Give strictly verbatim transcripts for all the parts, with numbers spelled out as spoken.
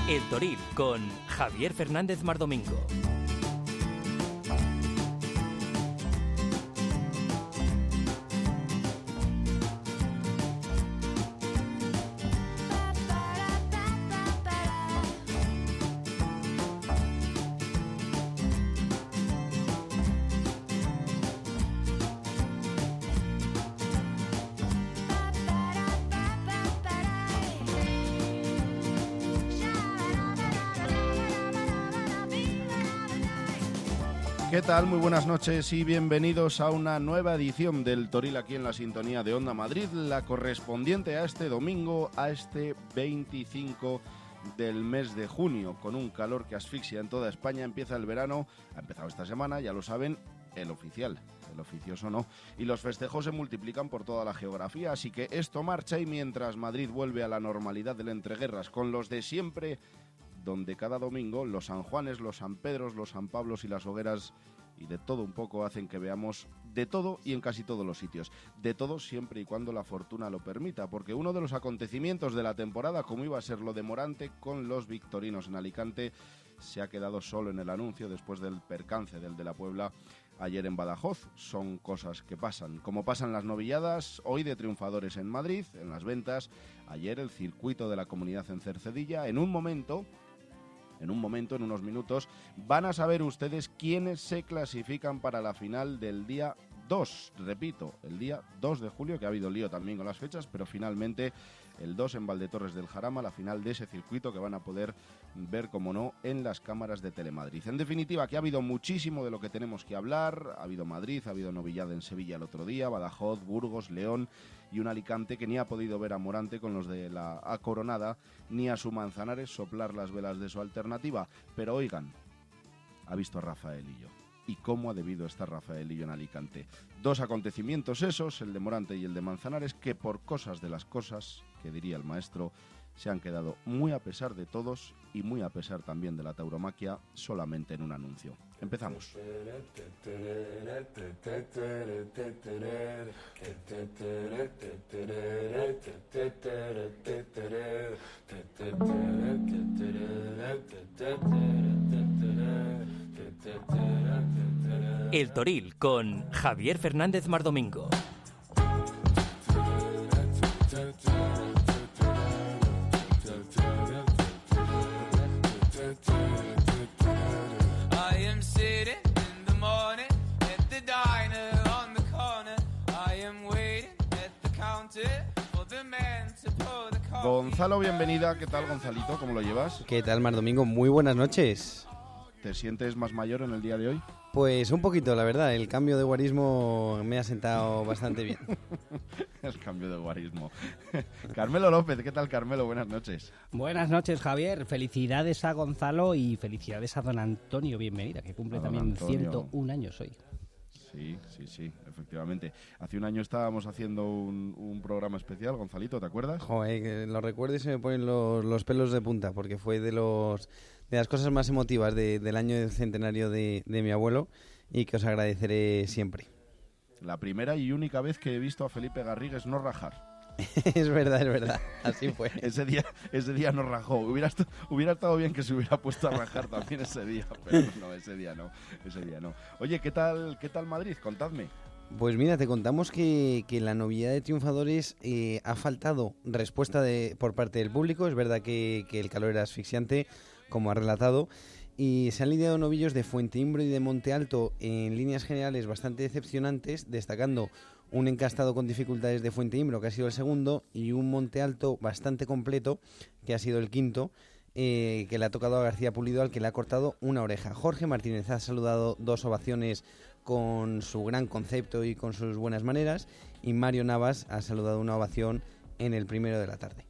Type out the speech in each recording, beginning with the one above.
El Toril con Javier Fernández Mardomingo. ¿Qué tal? Muy buenas noches y bienvenidos a una nueva edición del Toril aquí en la sintonía de Onda Madrid, la correspondiente a este domingo, a este veinticinco del mes de junio, con un calor que asfixia en toda España. Empieza el verano, ha empezado esta semana, ya lo saben, el oficial, el oficioso no, y los festejos se multiplican por toda la geografía, así que esto marcha y mientras Madrid vuelve a la normalidad del entreguerras con los de siempre, donde cada domingo los San Juanes, los San Pedros, los San Pablos y las hogueras y de todo un poco hacen que veamos de todo y en casi todos los sitios. De todo siempre y cuando la fortuna lo permita, porque uno de los acontecimientos de la temporada, como iba a ser lo de Morante con los victorinos en Alicante, se ha quedado solo en el anuncio después del percance del de la Puebla ayer en Badajoz. Son cosas que pasan, como pasan las novilladas, hoy de triunfadores en Madrid, en las ventas, ayer el circuito de la Comunidad en Cercedilla. En un momento... En un momento, en unos minutos, van a saber ustedes quiénes se clasifican para la final del día dos. Repito, el día dos de julio, que ha habido lío también con las fechas, pero finalmente el dos en Valdetorres del Jarama, la final de ese circuito que van a poder ver, como no, en las cámaras de Telemadrid. En definitiva, que ha habido muchísimo de lo que tenemos que hablar. Ha habido Madrid, ha habido novillada en Sevilla el otro día, Badajoz, Burgos, León y un Alicante que ni ha podido ver a Morante con los de la Acoronada, ni a su Manzanares soplar las velas de su alternativa. Pero oigan, ha visto a Rafaelillo. ¿Y cómo ha debido estar Rafaelillo en Alicante? Dos acontecimientos esos, el de Morante y el de Manzanares, que por cosas de las cosas, que diría el maestro, se han quedado muy a pesar de todos y muy a pesar también de la tauromaquia, solamente en un anuncio. Empezamos. El Toril con Javier Fernández Mardomingo. Gonzalo, bienvenida. ¿Qué tal, Gonzalito? ¿Cómo lo llevas? ¿Qué tal, Mardomingo? Muy buenas noches. ¿Te sientes más mayor en el día de hoy? Pues un poquito, la verdad. El cambio de guarismo me ha sentado bastante bien. El cambio de guarismo. Carmelo López, ¿qué tal, Carmelo? Buenas noches. Buenas noches, Javier. Felicidades a Gonzalo y felicidades a don Antonio. Bienvenida, que cumple también ciento un años hoy. Sí, sí, sí, efectivamente. Hace un año estábamos haciendo un, un programa especial, Gonzalito, ¿te acuerdas? Joder, que lo recuerdo y se me ponen los, los pelos de punta, porque fue de los de las cosas más emotivas de, del año del centenario de, de mi abuelo y que os agradeceré siempre. La primera y única vez que he visto a Felipe Garrigues no rajar. Es verdad, es verdad, así fue. ese día ese día no rajó. Hubiera, est- hubiera estado bien que se hubiera puesto a rajar también ese día, pero no, ese día no, ese día no. Oye, ¿qué tal, qué tal Madrid? Contadme. Pues mira, te contamos que, que en la novillada de triunfadores eh, ha faltado respuesta de, por parte del público. Es verdad que, que el calor era asfixiante, como ha relatado, y se han lidiado novillos de Fuenteimbro y de Monte Alto en líneas generales bastante decepcionantes, destacando un encastado con dificultades de Fuenteimbro, que ha sido el segundo, y un Monte Alto bastante completo, que ha sido el quinto, eh, que le ha tocado a García Pulido, al que le ha cortado una oreja. Jorge Martínez ha saludado dos ovaciones con su gran concepto y con sus buenas maneras, y Mario Navas ha saludado una ovación en el primero de la tarde.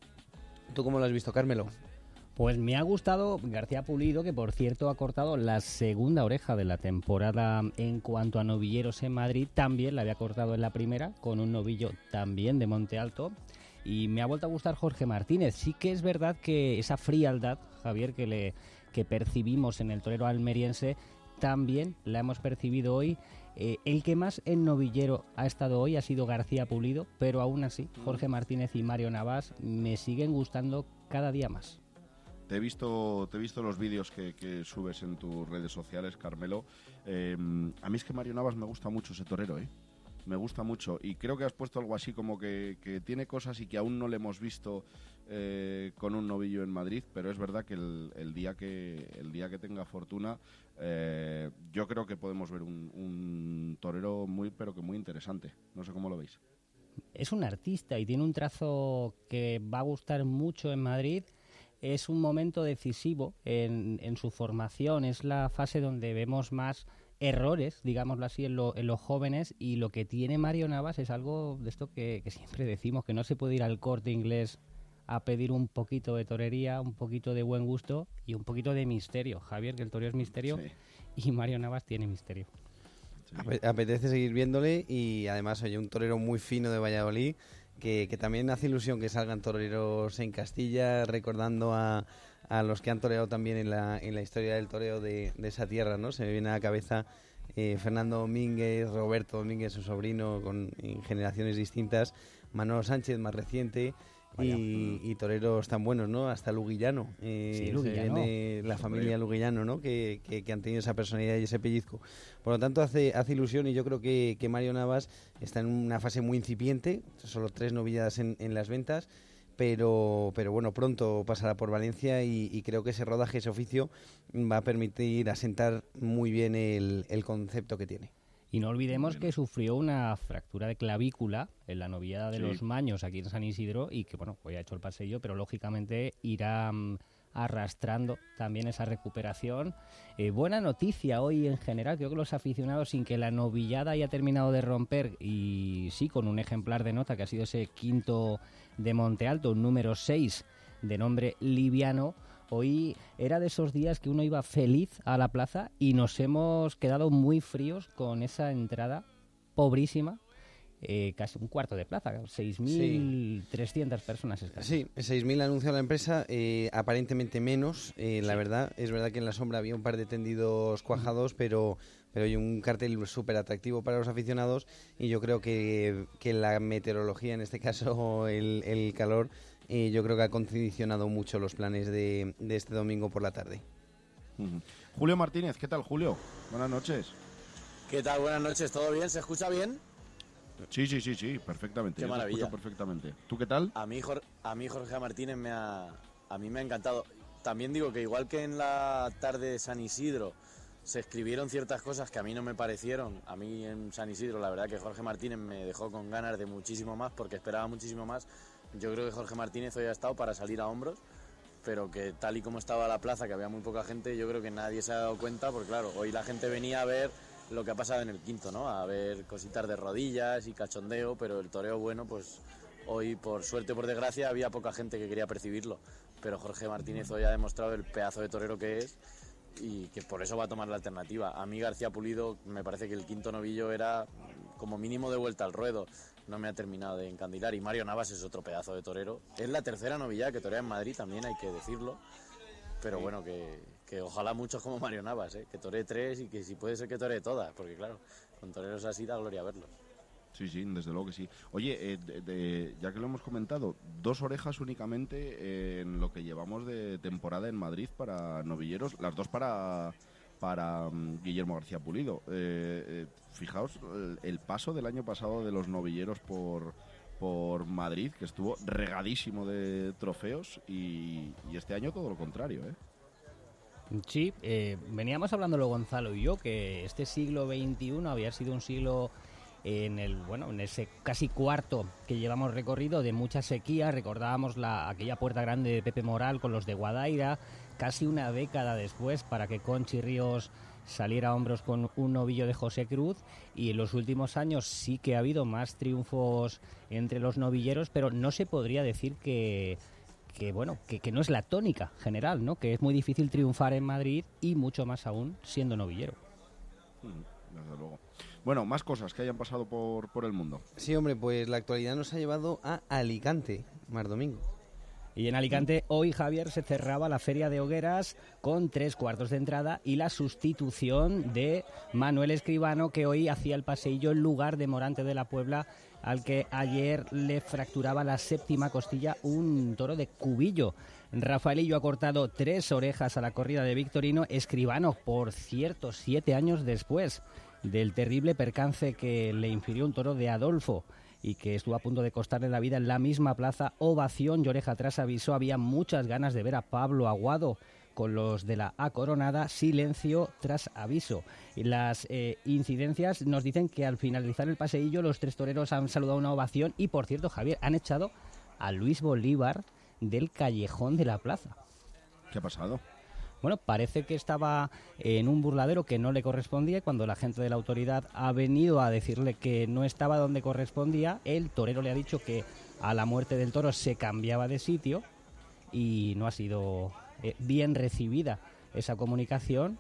¿Tú cómo lo has visto, Carmelo? Pues me ha gustado García Pulido, que por cierto ha cortado la segunda oreja de la temporada en cuanto a novilleros en Madrid. También la había cortado en la primera, con un novillo también de Monte Alto. Y me ha vuelto a gustar Jorge Martínez. Sí que es verdad que esa frialdad, Javier, que, le, que percibimos en el torero almeriense, también la hemos percibido hoy. Eh, el que más en novillero ha estado hoy ha sido García Pulido, pero aún así Jorge Martínez y Mario Navas me siguen gustando cada día más. te he visto, te he visto los vídeos que, que subes en tus redes sociales, Carmelo. Eh, a mí es que Mario Navas me gusta mucho ese torero, ¿eh? Me gusta mucho y creo que has puesto algo así como que, que tiene cosas y que aún no le hemos visto eh, con un novillo en Madrid, pero es verdad que el, el día que el día que tenga fortuna eh, yo creo que podemos ver un, un torero muy pero que muy interesante. No sé cómo lo veis. Es un artista y tiene un trazo que va a gustar mucho en Madrid. Es un momento decisivo en, en su formación, es la fase donde vemos más errores, digámoslo así, en, lo, en los jóvenes, y lo que tiene Mario Navas es algo de esto que, que siempre decimos, que no se puede ir al Corte Inglés a pedir un poquito de torería, un poquito de buen gusto y un poquito de misterio. Javier, que el toreo es misterio, sí. Y Mario Navas tiene misterio. Sí. Apetece seguir viéndole y además, oye, un torero muy fino de Valladolid, que, que también hace ilusión que salgan toreros en Castilla, recordando a... a los que han toreado también en la, en la historia del toreo de, de esa tierra, ¿no? Se me viene a la cabeza eh, Fernando Domínguez, Roberto Domínguez, su sobrino, con en generaciones distintas, Manolo Sánchez, más reciente, y, y toreros tan buenos, ¿no? Hasta Luguillano. Eh, sí, Luguillano. Se viene la familia Luguillano, ¿no? Que, que, que han tenido esa personalidad y ese pellizco. Por lo tanto, hace, hace ilusión y yo creo que, que Mario Navas está en una fase muy incipiente, solo tres novilladas en, en las ventas, Pero, pero bueno, pronto pasará por Valencia y, y creo que ese rodaje, ese oficio, va a permitir asentar muy bien el, el concepto que tiene. Y no olvidemos que sufrió una fractura de clavícula en la novillada de sí. los Maños aquí en San Isidro y que, bueno, hoy ha hecho el paseillo, pero lógicamente irá um, arrastrando también esa recuperación. Eh, buena noticia hoy en general, creo que los aficionados, sin que la novillada haya terminado de romper, y sí, con un ejemplar de nota que ha sido ese quinto de Monte Alto, un número seis de nombre Liviano. Hoy era de esos días que uno iba feliz a la plaza y nos hemos quedado muy fríos con esa entrada pobrísima, eh, casi un cuarto de plaza, seis mil trescientas sí. personas escasas. Sí, seis mil anuncia la empresa, eh, aparentemente menos, eh, sí. la verdad. Es verdad que en la sombra había un par de tendidos cuajados, mm. pero... pero hay un cartel súper atractivo para los aficionados y yo creo que, que la meteorología, en este caso el, el calor, eh, yo creo que ha condicionado mucho los planes de, de este domingo por la tarde. Uh-huh. Julio Martínez, ¿qué tal, Julio? Buenas noches. ¿Qué tal? Buenas noches, ¿todo bien? ¿Se escucha bien? Sí, sí, sí, sí, perfectamente. Qué Yo maravilla. Te escucho perfectamente. ¿Tú qué tal? A mí, Jorge, a mí Jorge Martínez me ha, a mí me ha encantado. También digo que igual que en la tarde de San Isidro se escribieron ciertas cosas que a mí no me parecieron. A mí en San Isidro la verdad que Jorge Martínez me dejó con ganas de muchísimo más porque esperaba muchísimo más. Yo creo que Jorge Martínez hoy ha estado para salir a hombros, pero que tal y como estaba la plaza, que había muy poca gente, yo creo que nadie se ha dado cuenta, porque claro, hoy la gente venía a ver lo que ha pasado en el quinto, ¿no? A ver cositas de rodillas y cachondeo, pero el toreo bueno, pues hoy por suerte o por desgracia había poca gente que quería percibirlo, pero Jorge Martínez hoy ha demostrado el pedazo de torero que es y que por eso va a tomar la alternativa. A mí García Pulido me parece que el quinto novillo era como mínimo de vuelta al ruedo, no me ha terminado de encandilar, y Mario Navas es otro pedazo de torero. Es la tercera novillada que torea en Madrid, también hay que decirlo, pero bueno, que, que ojalá muchos como Mario Navas, ¿eh? Que toree tres y que si puede ser que toree todas, porque claro, con toreros así da gloria verlos. Sí, sí, desde luego que sí. Oye, eh, de, de, ya que lo hemos comentado, dos orejas únicamente eh, en lo que llevamos de temporada en Madrid para novilleros, las dos para para um, Guillermo García Pulido. Eh, eh, fijaos el, el paso del año pasado de los novilleros por por Madrid, que estuvo regadísimo de trofeos, y, y este año todo lo contrario, ¿eh? Sí, eh, veníamos hablándolo Gonzalo y yo, que este siglo veintiuno había sido un siglo en el bueno en ese casi cuarto que llevamos recorrido de mucha sequía. Recordábamos la aquella puerta grande de Pepe Moral con los de Guadaira, casi una década después para que Conchi Ríos saliera a hombros con un novillo de José Cruz, y en los últimos años sí que ha habido más triunfos entre los novilleros, pero no se podría decir que que bueno que, que no es la tónica general, ¿no? Que es muy difícil triunfar en Madrid y mucho más aún siendo novillero. Mm, desde luego. Bueno, más cosas que hayan pasado por, por el mundo. Sí, hombre, pues la actualidad nos ha llevado a Alicante, Mar Domingo. Y en Alicante hoy, Javier, se cerraba la Feria de Hogueras con tres cuartos de entrada y la sustitución de Manuel Escribano, que hoy hacía el paseillo en lugar de Morante de la Puebla, al que ayer le fracturaba la séptima costilla un toro de Cubillo. Rafaelillo ha cortado tres orejas a la corrida de Victorino. Escribano, por cierto, siete años después del terrible percance que le infirió un toro de Adolfo y que estuvo a punto de costarle la vida en la misma plaza, ovación y oreja tras aviso. Había muchas ganas de ver a Pablo Aguado con los de la A Coronada, silencio tras aviso. Y las eh, incidencias nos dicen que al finalizar el paseillo los tres toreros han saludado una ovación y, por cierto, Javier, han echado a Luis Bolívar del callejón de la plaza. ¿Qué ha pasado? Bueno, parece que estaba en un burladero que no le correspondía y cuando la gente de la autoridad ha venido a decirle que no estaba donde correspondía, el torero le ha dicho que a la muerte del toro se cambiaba de sitio y no ha sido eh, bien recibida esa comunicación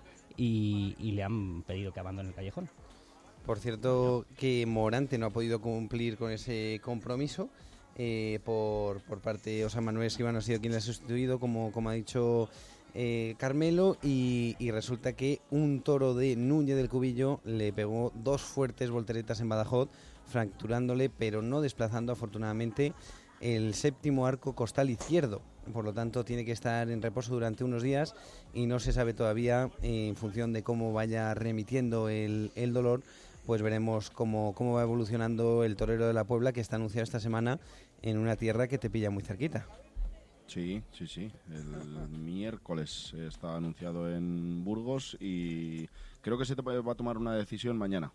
y, y le han pedido que abandone el callejón. Por cierto, que Morante no ha podido cumplir con ese compromiso. Eh, por, por parte, o sea, Manuel Escribano ha sido quien le ha sustituido, como, como ha dicho eh, Carmelo, y, y resulta que un toro de Núñez del Cubillo le pegó dos fuertes volteretas en Badajoz, fracturándole, pero no desplazando afortunadamente el séptimo arco costal izquierdo. Por lo tanto, tiene que estar en reposo durante unos días y no se sabe todavía, eh, en función de cómo vaya remitiendo el, el dolor, pues veremos cómo, cómo va evolucionando el torero de la Puebla, que está anunciado esta semana en una tierra que te pilla muy cerquita. Sí, sí, sí. El miércoles está anunciado en Burgos y creo que se va a tomar una decisión mañana.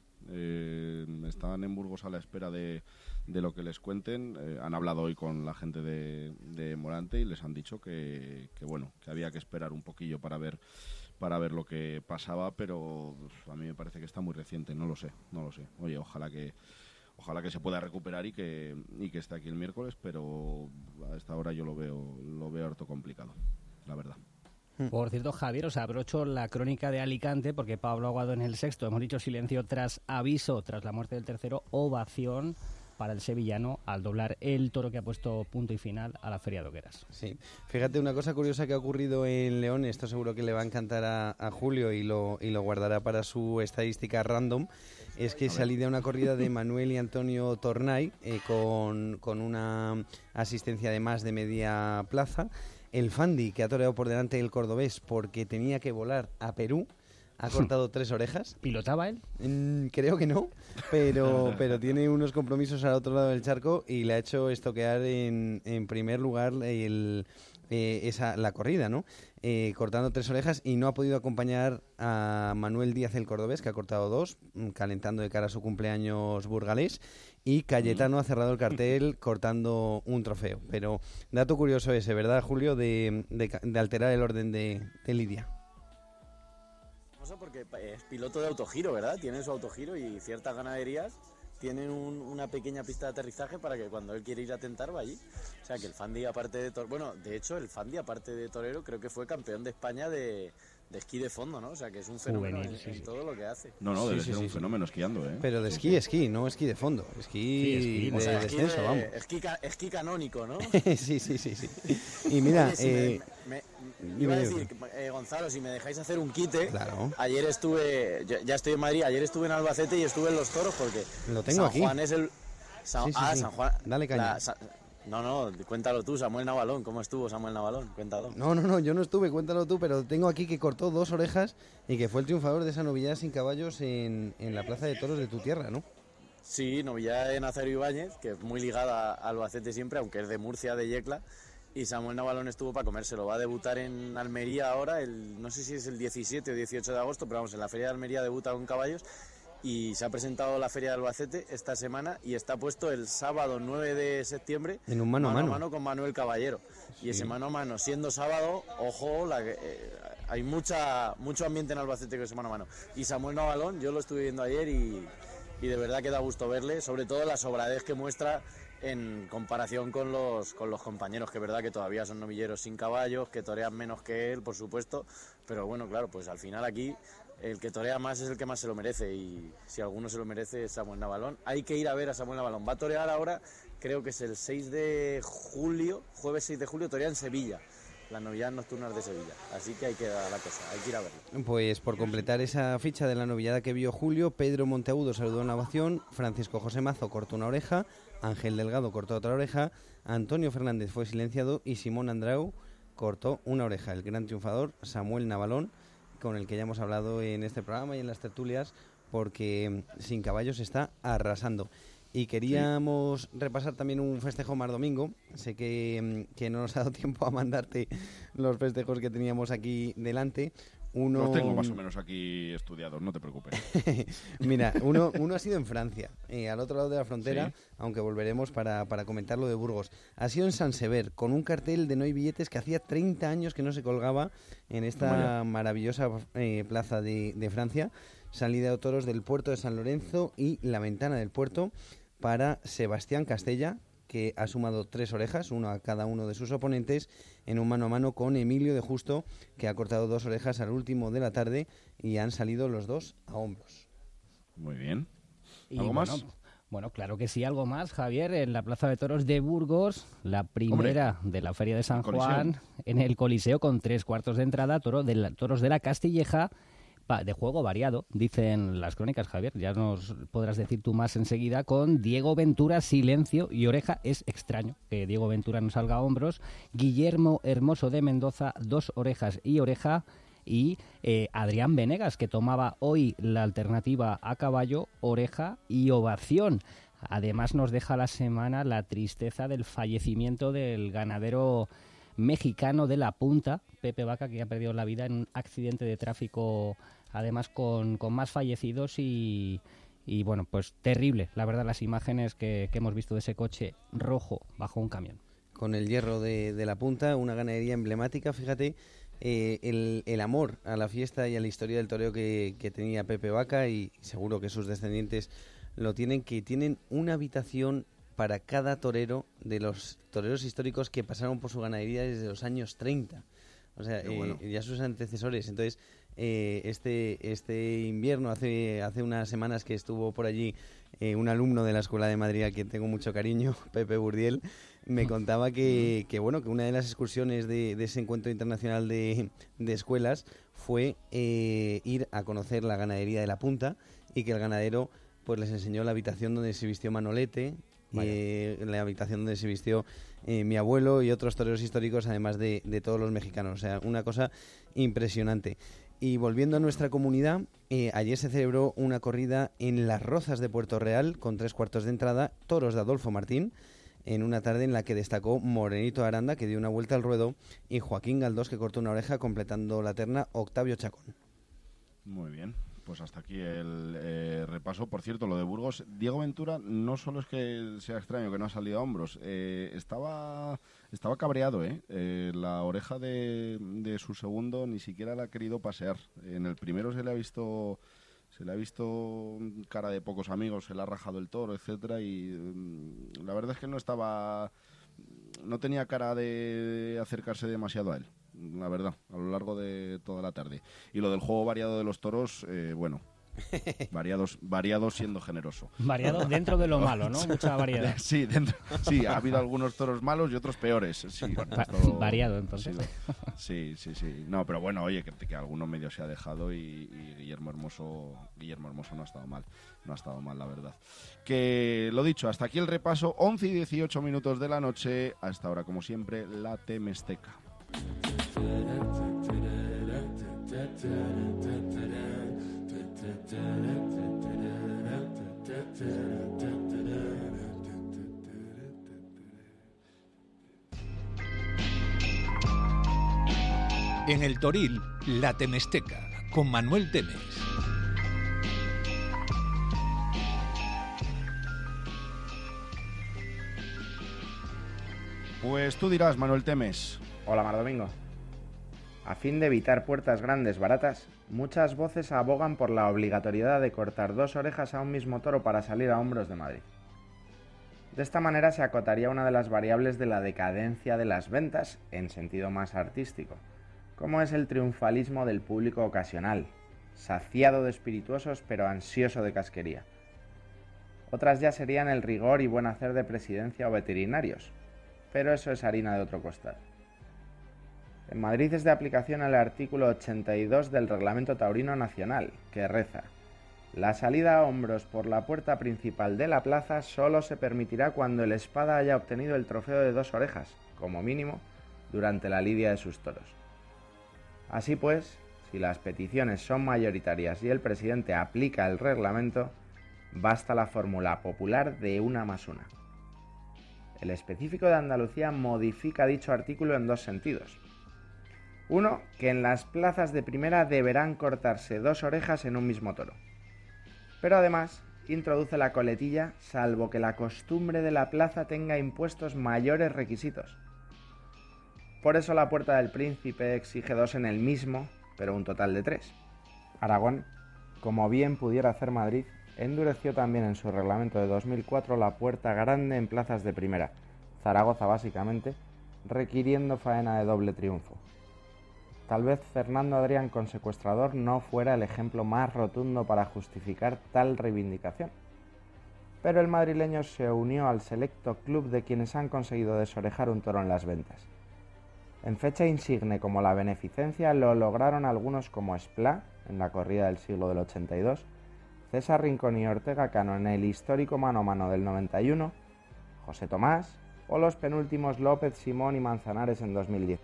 Eh, están en Burgos a la espera de, de lo que les cuenten. Eh, han hablado hoy con la gente de, de Morante y les han dicho que, que bueno, que había que esperar un poquillo para ver para ver lo que pasaba, pero a mí me parece que está muy reciente, no lo sé, no lo sé. Oye, ojalá que ojalá que se pueda recuperar y que y que esté aquí el miércoles, pero a esta hora yo lo veo lo veo harto complicado, la verdad. Por cierto, Javier, os abrocho la crónica de Alicante porque Pablo Aguado en el sexto, hemos dicho silencio tras aviso, tras la muerte del tercero, ovación para el sevillano al doblar el toro que ha puesto punto y final a la Feria de Hogueras. Sí, fíjate una cosa curiosa que ha ocurrido en León, esto seguro que le va a encantar a, a Julio y lo, y lo guardará para su estadística random, es que salí de una corrida de Manuel y Antonio Tornay eh, con, con una asistencia de más de media plaza. El Fandi, que ha toreado por delante del cordobés porque tenía que volar a Perú, ha cortado tres orejas. ¿Pilotaba él? Mm, creo que no, pero, pero tiene unos compromisos al otro lado del charco y le ha hecho estoquear en, en primer lugar el, eh, esa, la corrida, ¿no? Eh, cortando tres orejas y no ha podido acompañar a Manuel Díaz el cordobés, que ha cortado dos, calentando de cara a su cumpleaños burgalés, y Cayetano ha cerrado el cartel cortando un trofeo. Pero dato curioso ese, ¿verdad, Julio? De, de, de alterar el orden de, de Lidia. Porque es piloto de autogiro, ¿verdad? Tiene su autogiro y ciertas ganaderías tienen un, una pequeña pista de aterrizaje para que cuando él quiere ir a tentar va allí. O sea que el Fandi, aparte de torero, bueno, de hecho el Fandi, aparte de torero, creo que fue campeón de España de, de esquí de fondo, ¿no? O sea que es un fenómeno Juvenil, en, sí, en sí. todo lo que hace. No, no, Sí, debe sí, ser sí, un sí. fenómeno esquiando, ¿eh? Pero de esquí, esquí, no esquí de fondo. Esquí, Sí, esquí, de O sea, esquí, descenso, de- vamos. esquí, ca- esquí canónico, ¿no? sí, sí, sí, sí. Y mira, Oye, si eh, me, me- me- dime, iba a dime. decir, eh, Gonzalo, si me dejáis hacer un quite, Claro. ayer estuve, ya, ya estoy en Madrid, ayer estuve en Albacete y estuve en Los Toros porque Lo tengo San aquí. Juan es el... San, Sí, sí, ah, sí. San Juan... Dale caña. la- Sa- no, no, cuéntalo tú, Samuel Navalón, ¿cómo estuvo Samuel Navalón? Cuéntalo. no, no, no, yo no estuve, cuéntalo tú, pero tengo aquí que cortó dos orejas y que fue el triunfador de esa novillada sin caballos en, en la Plaza de Toros de tu tierra, ¿no? Sí, novillada de Nazario Ibáñez, que es muy ligada a Albacete siempre, aunque es de Murcia, de Yecla. Y Samuel Navalón estuvo para comérselo. Va a debutar en Almería ahora, el, no sé si es el diecisiete o dieciocho de agosto, pero vamos, en la Feria de Almería debuta con caballos. Y se ha presentado la Feria de Albacete esta semana y está puesto el sábado nueve de septiembre En un mano a mano. mano con Manuel Caballero. Y ese mano a mano, siendo sábado, ojo, la, que- eh, hay mucha mucho ambiente en Albacete con ese mano a mano. Y Samuel Navalón, yo lo estuve viendo ayer y, y de verdad que da gusto verle, sobre todo la sobradez que muestra en comparación con los con los compañeros, que es verdad que todavía son novilleros sin caballos, que torean menos que él, por supuesto, pero bueno, claro, pues al final aquí el que torea más es el que más se lo merece y si alguno se lo merece es Samuel Navalón. Hay que ir a ver a Samuel Navalón. Va a torear ahora, creo que es el seis de julio, jueves seis de julio, torea en Sevilla, las novilladas nocturnas de Sevilla. Así que ahí queda la cosa, hay que ir a verlo. Pues por completar esa ficha de la novillada que vio Julio, Pedro Monteagudo saludó en la ovación, Francisco José Mazo cortó una oreja, Ángel Delgado cortó otra oreja, Antonio Fernández fue silenciado y Simón Andrau cortó una oreja. El gran triunfador, Samuel Navalón, con el que ya hemos hablado en este programa y en las tertulias, porque sin caballos está arrasando. Y queríamos sí. repasar también un festejo más domingo. Sé que, que no nos ha dado tiempo a mandarte los festejos que teníamos aquí delante. Uno... Los tengo más o menos aquí estudiados, no te preocupes. Mira, uno, uno ha sido en Francia, eh, al otro lado de la frontera, sí. aunque volveremos para, para comentar lo de Burgos. Ha sido en San Sever, con un cartel de No hay billetes que hacía treinta años que no se colgaba en esta Vaya. maravillosa eh, plaza de, de Francia. Salida de toros del puerto de San Lorenzo y la ventana del puerto para Sebastián Castella, que ha sumado tres orejas, uno a cada uno de sus oponentes, en un mano a mano con Emilio de Justo, que ha cortado dos orejas al último de la tarde y han salido los dos a hombros. Muy bien. ¿Algo y más? Bueno, bueno, claro que sí, algo más, Javier, en la Plaza de Toros de Burgos, la primera Hombre, de la Feria de San Juan, en el Coliseo, con tres cuartos de entrada, toro de la, toros de la Castilleja, de juego variado, dicen las crónicas, Javier, ya nos podrás decir tú más enseguida, con Diego Ventura, silencio y oreja. Es extraño que Diego Ventura no salga a hombros. Guillermo Hermoso de Mendoza, dos orejas y oreja. Y eh, Adrián Venegas, que tomaba hoy la alternativa a caballo, oreja y ovación. Además nos deja la semana la tristeza del fallecimiento del ganadero mexicano de La Punta, Pepe Vaca, que ha perdido la vida en un accidente de tráfico, además con, con más fallecidos y, y bueno, pues terrible, la verdad, las imágenes que, que hemos visto de ese coche rojo bajo un camión. Con el hierro de, de La Punta, una ganadería emblemática, fíjate, eh, el, el amor a la fiesta y a la historia del toreo que, que tenía Pepe Vaca, y seguro que sus descendientes lo tienen, que tienen una habitación para cada torero de los toreros históricos que pasaron por su ganadería desde los años treinta. O sea, bueno. eh, ya sus antecesores. Entonces, eh, este este invierno, hace hace unas semanas que estuvo por allí eh, un alumno de la Escuela de Madrid, a quien tengo mucho cariño, Pepe Burdiel, me contaba que, que bueno que una de las excursiones de, de ese encuentro internacional de, de escuelas fue eh, ir a conocer la ganadería de La Punta, y que el ganadero pues les enseñó la habitación donde se vistió Manolete, Eh, en la habitación donde se vistió eh, mi abuelo y otros toreros históricos, además de, de todos los mexicanos. O sea, una cosa impresionante. Y volviendo a nuestra comunidad, eh, ayer se celebró una corrida en Las Rozas de Puerto Real, con tres cuartos de entrada, toros de Adolfo Martín, en una tarde en la que destacó Morenito Aranda, que dio una vuelta al ruedo, y Joaquín Galdós, que cortó una oreja, completando la terna Octavio Chacón. Muy bien. Pues hasta aquí el eh, repaso. Por cierto, lo de Burgos, Diego Ventura no solo es que sea extraño que no ha salido a hombros, eh, estaba estaba cabreado, ¿eh? eh la oreja de, de su segundo ni siquiera la ha querido pasear. En el primero se le ha visto se le ha visto cara de pocos amigos, se le ha rajado el toro, etcétera, y um, la verdad es que no estaba no tenía cara de acercarse demasiado a él, la verdad, a lo largo de toda la tarde. Y lo del juego variado de los toros, eh, bueno, variados, variados siendo generoso. Variado dentro de lo malo, ¿no? Mucha variedad. Sí, dentro, sí, ha habido algunos toros malos y otros peores. Sí, Va, todo, variado, entonces. Sí, sí, sí. No, pero bueno, oye, que, que alguno medio se ha dejado y, y Guillermo Hermoso, Guillermo Hermoso no ha estado mal. No ha estado mal, la verdad. Que lo dicho, hasta aquí el repaso. once y dieciocho minutos de la noche. Hasta ahora, como siempre, la Temesteca. En el Toril, la Temesteca, con Manuel Temes. Pues tú dirás, Manuel Temes. Hola, Mar Domingo. A fin de evitar puertas grandes baratas, muchas voces abogan por la obligatoriedad de cortar dos orejas a un mismo toro para salir a hombros de Madrid. De esta manera se acotaría una de las variables de la decadencia de las ventas en sentido más artístico, como es el triunfalismo del público ocasional, saciado de espirituosos pero ansioso de casquería. Otras ya serían el rigor y buen hacer de presidencia o veterinarios, pero eso es harina de otro costal. En Madrid es de aplicación el artículo ochenta y dos del Reglamento Taurino Nacional, que reza: la salida a hombros por la puerta principal de la plaza solo se permitirá cuando el espada haya obtenido el trofeo de dos orejas, como mínimo, durante la lidia de sus toros. Así pues, si las peticiones son mayoritarias y el presidente aplica el reglamento, basta la fórmula popular de una más una. El específico de Andalucía modifica dicho artículo en dos sentidos. Uno, que en las plazas de primera deberán cortarse dos orejas en un mismo toro. Pero además introduce la coletilla salvo que la costumbre de la plaza tenga impuestos mayores requisitos. Por eso la Puerta del Príncipe exige dos en el mismo, pero un total de tres. Aragón, como bien pudiera hacer Madrid, endureció también en su reglamento de dos mil cuatro la puerta grande en plazas de primera, Zaragoza básicamente, requiriendo faena de doble triunfo. Tal vez Fernando Adrián con secuestrador no fuera el ejemplo más rotundo para justificar tal reivindicación, pero el madrileño se unió al selecto club de quienes han conseguido desorejar un toro en las ventas. En fecha insigne como la beneficencia lo lograron algunos como Esplá, en la corrida del siglo del ochenta y dos, César Rincón y Ortega Cano en el histórico mano a mano del noventa y uno, José Tomás o los penúltimos López, Simón y Manzanares en dos mil diez.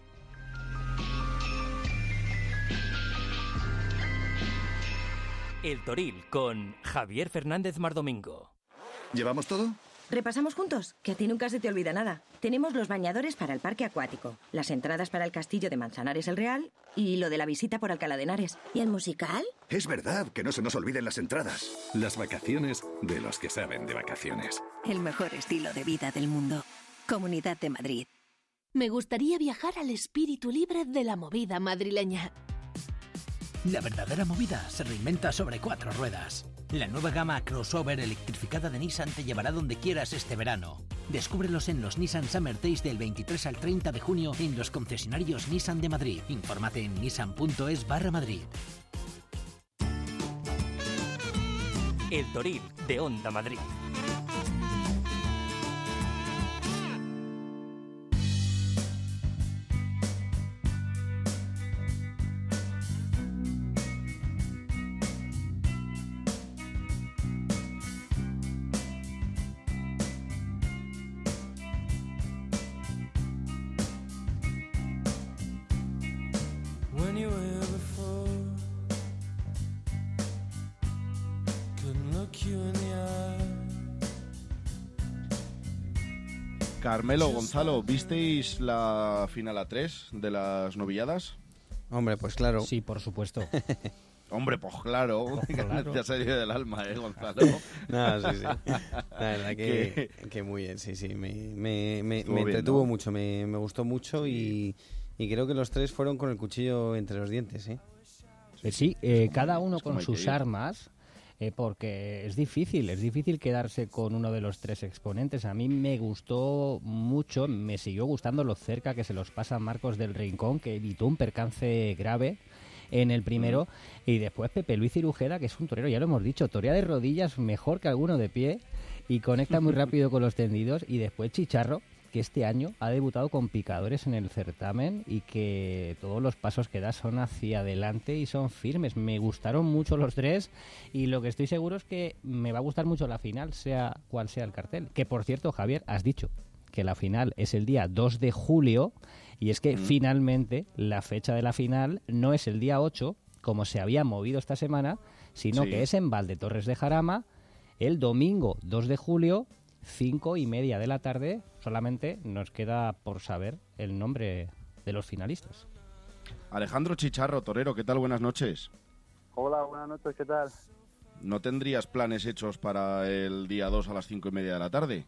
El Toril con Javier Fernández Mardomingo. ¿Llevamos todo? ¿Repasamos juntos? Que a ti nunca se te olvida nada. Tenemos los bañadores para el parque acuático, las entradas para el castillo de Manzanares el Real y lo de la visita por Alcalá de Henares. ¿Y el musical? Es verdad, que no se nos olviden las entradas. Las vacaciones de los que saben de vacaciones. El mejor estilo de vida del mundo. Comunidad de Madrid. Me gustaría viajar al espíritu libre de la movida madrileña. La verdadera movida se reinventa sobre cuatro ruedas. La nueva gama crossover electrificada de Nissan te llevará donde quieras este verano. Descúbrelos en los Nissan Summer Days del veintitrés al treinta de junio en los concesionarios Nissan de Madrid. Infórmate en nissan.es barra Madrid. El Toril de Onda Madrid. Carmelo, Gonzalo, ¿visteis la final a tres de las novilladas? Hombre, pues claro. Sí, por supuesto. Hombre, pues claro. Claro. Te ha salido del alma, ¿eh, Gonzalo? No, sí, sí. La verdad que, que muy bien, sí, sí. Me, me, me, me entretuvo bien, ¿no? mucho, me, me gustó mucho y, y creo que los tres fueron con el cuchillo entre los dientes, ¿eh? Eh, sí, eh, cada uno es como con hay que sus ir. armas, eh, porque es difícil, es difícil quedarse con uno de los tres exponentes. A mí me gustó mucho, me siguió gustando lo cerca que se los pasa Marcos del Rincón, que evitó un percance grave en el primero, mm. y después Pepe Luis Cirujeda, que es un torero, ya lo hemos dicho, torea de rodillas mejor que alguno de pie y conecta muy rápido con los tendidos, y después Chicharro, que este año ha debutado con picadores en el certamen y que todos los pasos que da son hacia adelante y son firmes. Me gustaron mucho los tres y lo que estoy seguro es que me va a gustar mucho la final, sea cual sea el cartel. Que por cierto, Javier, has dicho que la final es el día dos de julio y es que mm. finalmente la fecha de la final no es el día ocho, como se había movido esta semana, sino sí. que es en Valdetorres de Jarama el domingo dos de julio, cinco y media de la tarde. Solamente nos queda por saber el nombre de los finalistas. Alejandro Chicharro, torero, ¿qué tal? Buenas noches. Hola, buenas noches, ¿qué tal? ¿No tendrías planes hechos para el día dos a las cinco y media de la tarde?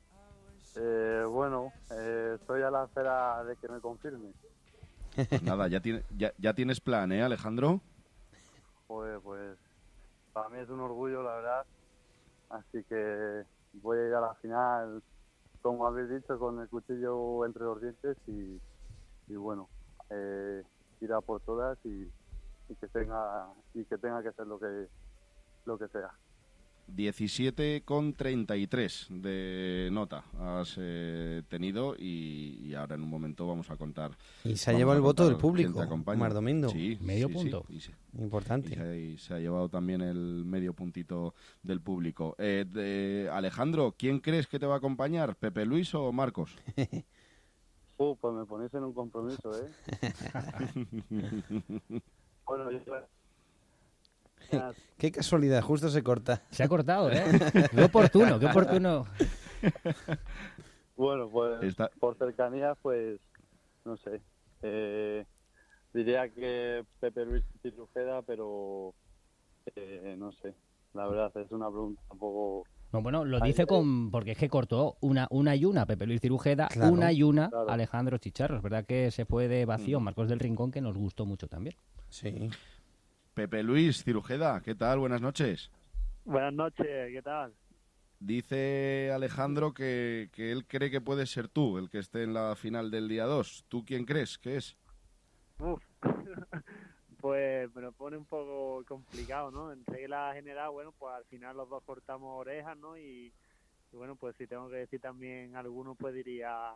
Eh, bueno, eh, estoy a la espera de que me confirme. Pues nada, ya, tiene, ya, ya tienes plan, ¿eh, Alejandro? Joder, pues para mí es un orgullo, la verdad. Así que voy a ir a la final, como habéis dicho, con el cuchillo entre los dientes y, y bueno, eh, ir a por todas y, y que tenga y que tenga que ser lo que lo que sea. diecisiete coma treinta y tres de nota has eh, tenido y, y ahora en un momento vamos a contar. Y se ha llevado el voto del público, Mardomindo. Sí, medio sí, punto. Sí, sí. Importante. Y se, y se ha llevado también el medio puntito del público. Eh, de, Alejandro, ¿quién crees que te va a acompañar? ¿Pepe Luis o Marcos? Uh, pues me ponéis en un compromiso, ¿eh? Bueno, yo... Qué casualidad, justo se corta. Se ha cortado, ¿eh? Qué oportuno, qué oportuno. Bueno, pues Está... por cercanía, pues, no sé. Eh, diría que Pepe Luis Cirujeda, pero eh, no sé. La verdad, es una pregunta un poco... No, bueno, lo dice con porque es que cortó una, una y una Pepe Luis Cirujeda, claro, una y una claro. Alejandro Chicharro. Es verdad que se fue de vacío mm. Marcos del Rincón, que nos gustó mucho también. Sí. Pepe Luis Cirujeda, ¿qué tal? Buenas noches. Buenas noches, ¿qué tal? Dice Alejandro que, que él cree que puedes ser tú el que esté en la final del día dos. ¿Tú quién crees que es? Uf, pues me lo pone un poco complicado, ¿no? En regla general, bueno, pues al final los dos cortamos orejas, ¿no? Y, y bueno, pues si tengo que decir también alguno, pues diría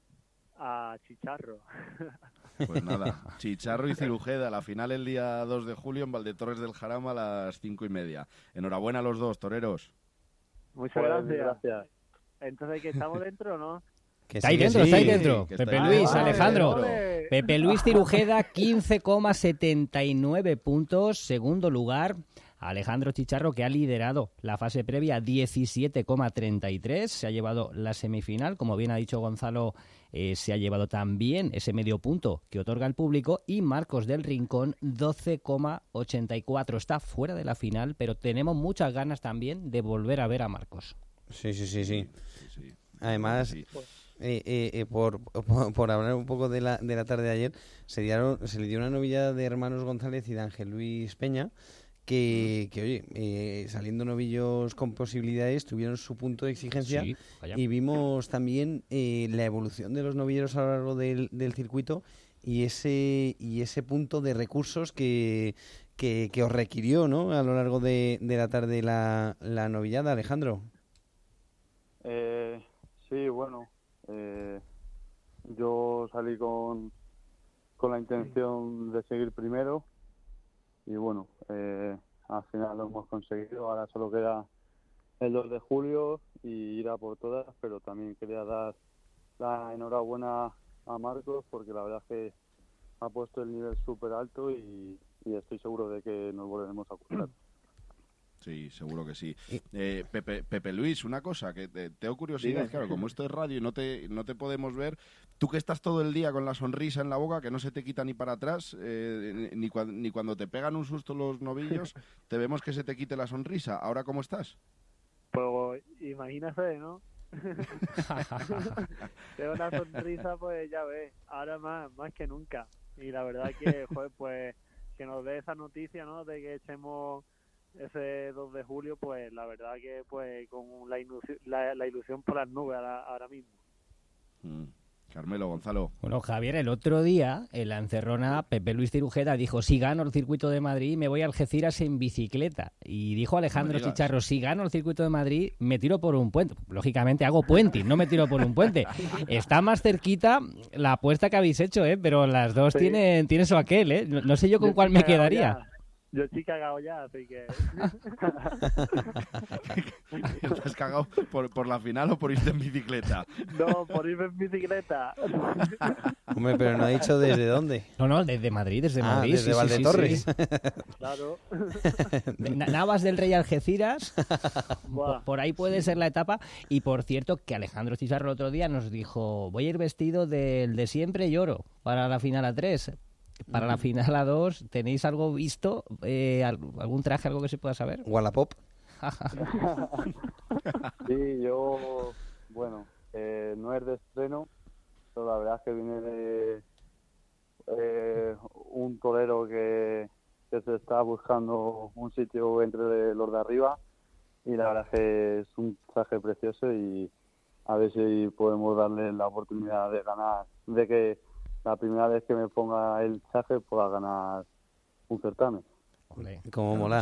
a Chicharro. Pues nada, Chicharro y Cirujeda, la final el día dos de julio en Valdetorres del Jarama a las cinco y media. Enhorabuena a los dos, toreros. Muchas pues, gracias. gracias. Entonces, ¿que estamos dentro o no? Que está ahí dentro, sí, está ahí dentro. Pepe está Luis, ahí. Alejandro. Vale. Pepe Luis Cirujeda, quince coma setenta y nueve puntos. Segundo lugar, Alejandro Chicharro, que ha liderado la fase previa, diecisiete coma treinta y tres. Se ha llevado la semifinal. Como bien ha dicho Gonzalo, eh, se ha llevado también ese medio punto que otorga el público. Y Marcos del Rincón, doce coma ochenta y cuatro. Está fuera de la final, pero tenemos muchas ganas también de volver a ver a Marcos. Sí, sí, sí, sí. sí, sí. Además... Sí. Eh, eh, eh, por, por, por hablar un poco de la, de la tarde de ayer, se, dieron, se le dio una novillada de hermanos González y de Ángel Luis Peña, que, que oye, eh, saliendo novillos con posibilidades, tuvieron su punto de exigencia, sí, y vimos también eh, la evolución de los novilleros a lo largo del, del circuito y ese y ese punto de recursos que, que, que os requirió, ¿no?, a lo largo de, de la tarde la, la novillada, Alejandro. Eh, sí, bueno. Eh, yo salí con, con la intención de seguir primero y bueno, eh, al final lo hemos conseguido. Ahora solo queda el dos de julio y ir a por todas, pero también quería dar la enhorabuena a Marcos porque la verdad es que ha puesto el nivel súper alto y, y estoy seguro de que nos volveremos a cruzar. Sí, seguro que sí. Eh, Pepe, Pepe Luis, una cosa que te, tengo curiosidad, sí, claro, como esto es radio y no te, no te podemos ver, tú que estás todo el día con la sonrisa en la boca, que no se te quita ni para atrás, eh, ni, cua, ni cuando te pegan un susto los novillos, te vemos que se te quite la sonrisa. ¿Ahora cómo estás? Pues imagínate, ¿no? Tengo una sonrisa, pues ya ves, ahora más, más que nunca. Y la verdad que, joder, pues que nos dé esa noticia, ¿no?, de que echemos ese dos de julio, pues la verdad que pues con la ilusión, la, la ilusión por las nubes ahora, ahora mismo. Mm. Carmelo, Gonzalo. Bueno, Javier, el otro día en la encerrona Pepe Luis Cirujeda dijo: si gano el circuito de Madrid me voy a Algeciras en bicicleta. Y dijo Alejandro no Chicharro: si gano el circuito de Madrid me tiro por un puente. Lógicamente hago puenting, no me tiro por un puente. Está más cerquita la apuesta que habéis hecho, ¿eh? Pero las dos sí. tienen, tienen su aquel, ¿eh? No, no sé yo con yo cuál me quedaría. Ya. Yo estoy cagado ya, así que... ¿Te has cagado por, por la final o por irte en bicicleta? No, por irme en bicicleta. Hombre, pero no ha dicho desde dónde. No, no, desde Madrid, desde ah, Madrid. desde sí, Valdetorres. Sí, sí. Claro. Navas del Rey, Algeciras. por, por ahí puede ser la etapa. Y por cierto, que Alejandro Chicharro el otro día nos dijo: voy a ir vestido del de siempre y oro para la final a tres. Para la final a dos, ¿tenéis algo visto? Eh, ¿Algún traje, algo que se pueda saber? Wallapop. Sí, yo, bueno, eh, no es de estreno, pero la verdad es que viene de eh, un torero que, que se está buscando un sitio entre los de arriba y la verdad es que es un traje precioso y a ver si podemos darle la oportunidad de ganar, de que la primera vez que me ponga el traje pueda ganar un certamen. Como mola. Sí.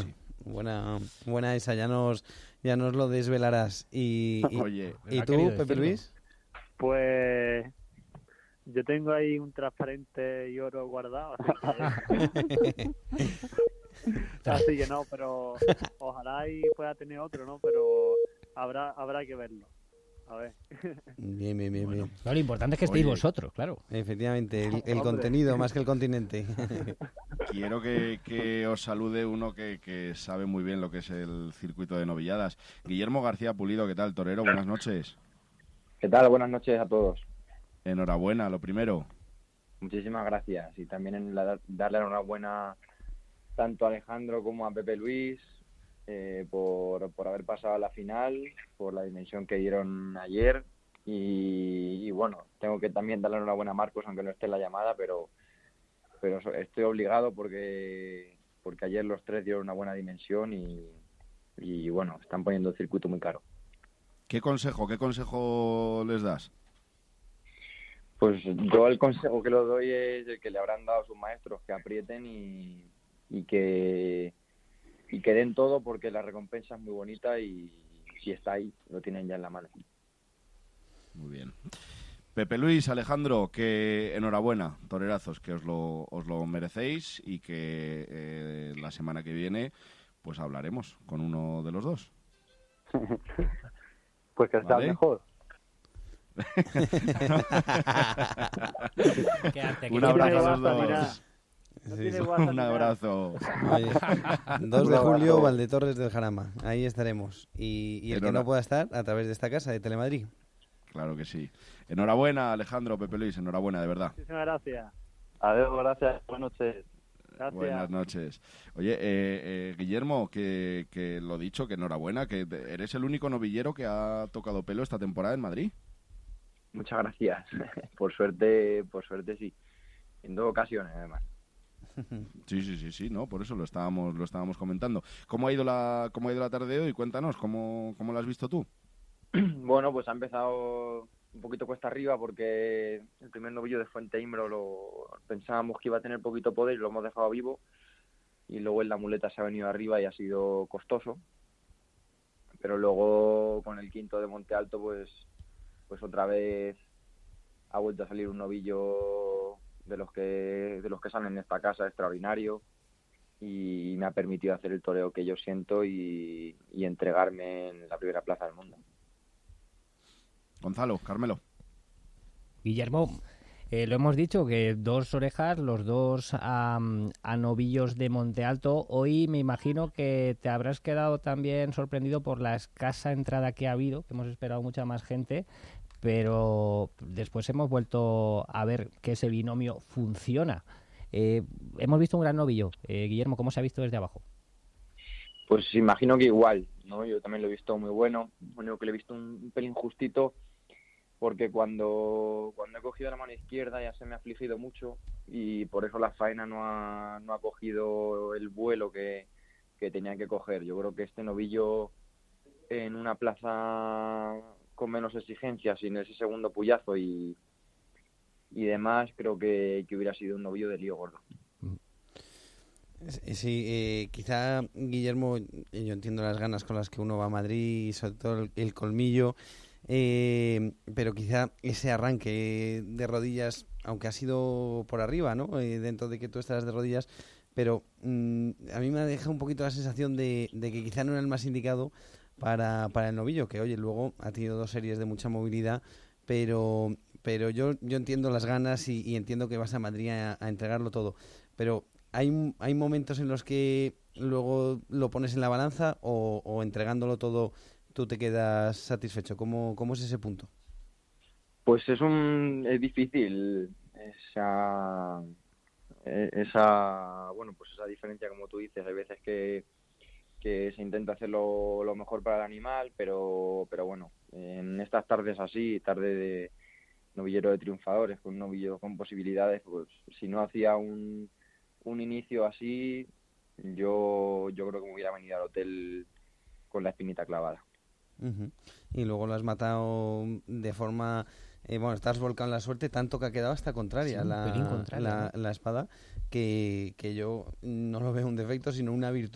Buena, buena esa, ya nos, ya nos lo desvelarás. Y, y, Oye, ¿y tú, Pepe Luis? Pues yo tengo ahí un transparente y oro guardado, así que, así que no, pero ojalá y pueda tener otro, ¿no? Pero habrá habrá que verlo. A ver. Bien, bien, bien, bueno, bien. No, lo importante es que estéis Oye, vosotros, claro. Efectivamente, el, el Hombre. contenido más que el continente. Quiero que, que os salude uno que, que sabe muy bien lo que es el circuito de novilladas. Guillermo García Pulido, ¿qué tal, torero? Buenas noches. ¿Qué tal? Buenas noches a todos. Enhorabuena, lo primero. Muchísimas gracias. Y también en la- darle enhorabuena tanto a Alejandro como a Pepe Luis eh, por, por haber pasado a la final, por la dimensión que dieron ayer. Y, y bueno, tengo que también darle enhorabuena a Marcos, aunque no esté en la llamada, pero, pero so- estoy obligado porque, porque ayer los tres dieron una buena dimensión y, y bueno, están poniendo el circuito muy caro. ¿Qué consejo, qué consejo les das? Pues yo el consejo que le doy es el que le habrán dado sus maestros, que aprieten y, y que y que den todo, porque la recompensa es muy bonita y si está ahí, lo tienen ya en la mano. Muy bien. Pepe Luis, Alejandro, que enhorabuena, torerazos, que os lo, os lo merecéis y que eh, la semana que viene pues hablaremos con uno de los dos. Pues que sea ¿Vale? mejor. Quédate, Un que abrazo a no los tiene WhatsApp ni nada. dos. No Sí, tiene sí. WhatsApp Un ni nada. abrazo. Oye, dos de julio, Valdetorres del Jarama. Ahí estaremos. Y, y el que Enhora- no pueda estar, a través de esta casa de Telemadrid. Claro que sí. Enhorabuena, Alejandro, Pepe Luis, enhorabuena, de verdad. Muchísimas gracias. Adiós, gracias. Buenas noches. Gracias. Buenas noches. Oye, eh, eh, Guillermo, que, que lo dicho, que enhorabuena, que te- eres el único novillero que ha tocado pelo esta temporada en Madrid. Muchas gracias. Por suerte, por suerte sí. En dos ocasiones, además. Sí, sí, sí, sí, no, por eso lo estábamos, lo estábamos comentando. ¿Cómo ha ido la, cómo ha ido la tarde de hoy? Cuéntanos, ¿cómo, cómo lo has visto tú? Bueno, pues ha empezado un poquito cuesta arriba porque el primer novillo de Fuente Imbro lo pensábamos que iba a tener poquito poder y lo hemos dejado vivo, y luego en la muleta se ha venido arriba y ha sido costoso, pero luego con el quinto de Monte Alto pues pues otra vez ha vuelto a salir un novillo de los que de los que salen en esta casa extraordinario, y me ha permitido hacer el toreo que yo siento y, y entregarme en la primera plaza del mundo. Gonzalo, Carmelo. Guillermo, eh, lo hemos dicho, que dos orejas, los dos a, a novillos de Monte Alto. Hoy me imagino que te habrás quedado también sorprendido por la escasa entrada que ha habido, que hemos esperado mucha más gente, pero después hemos vuelto a ver que ese binomio funciona. Eh, hemos visto un gran novillo. Eh, Guillermo, ¿cómo se ha visto desde abajo? Pues imagino que igual, ¿no? Yo también lo he visto muy bueno. Lo único que le he visto un, un pelín justito, porque cuando, cuando he cogido la mano izquierda ya se me ha afligido mucho y por eso la faena no ha, no ha cogido el vuelo que, que tenía que coger. Yo creo que este novillo en una plaza con menos exigencias, sin ese segundo puyazo y, y demás, creo que, que hubiera sido un novillo de lío gordo. Sí, eh, quizá, Guillermo, eh, yo entiendo las ganas con las que uno va a Madrid y sobre todo el, el colmillo, eh, pero quizá ese arranque de rodillas, aunque ha sido por arriba, ¿no? Eh, dentro de que tú estás de rodillas, pero mm, a mí me deja un poquito la sensación de, de que quizá no era el más indicado para, para el novillo, que oye, luego ha tenido dos series de mucha movilidad, pero pero yo yo entiendo las ganas y, y entiendo que vas a Madrid a, a entregarlo todo, pero ¿hay, hay momentos en los que luego lo pones en la balanza o, o entregándolo todo tú te quedas satisfecho? ¿Cómo, cómo es ese punto? Pues es un es difícil esa esa bueno pues esa diferencia, como tú dices. Hay veces que que se intenta hacerlo lo mejor para el animal, pero pero bueno, en estas tardes así, tarde de novillero de triunfadores, con un novillo con posibilidades, pues si no hacía un, un inicio así, yo yo creo que me hubiera venido al hotel con la espinita clavada. Uh-huh. Y luego lo has matado de forma... Eh, bueno, estás volcado en la suerte, tanto que ha quedado hasta contraria, Sí, la, un pelín contraria, la, ¿no? la espada, que, que yo no lo veo un defecto, sino una virtud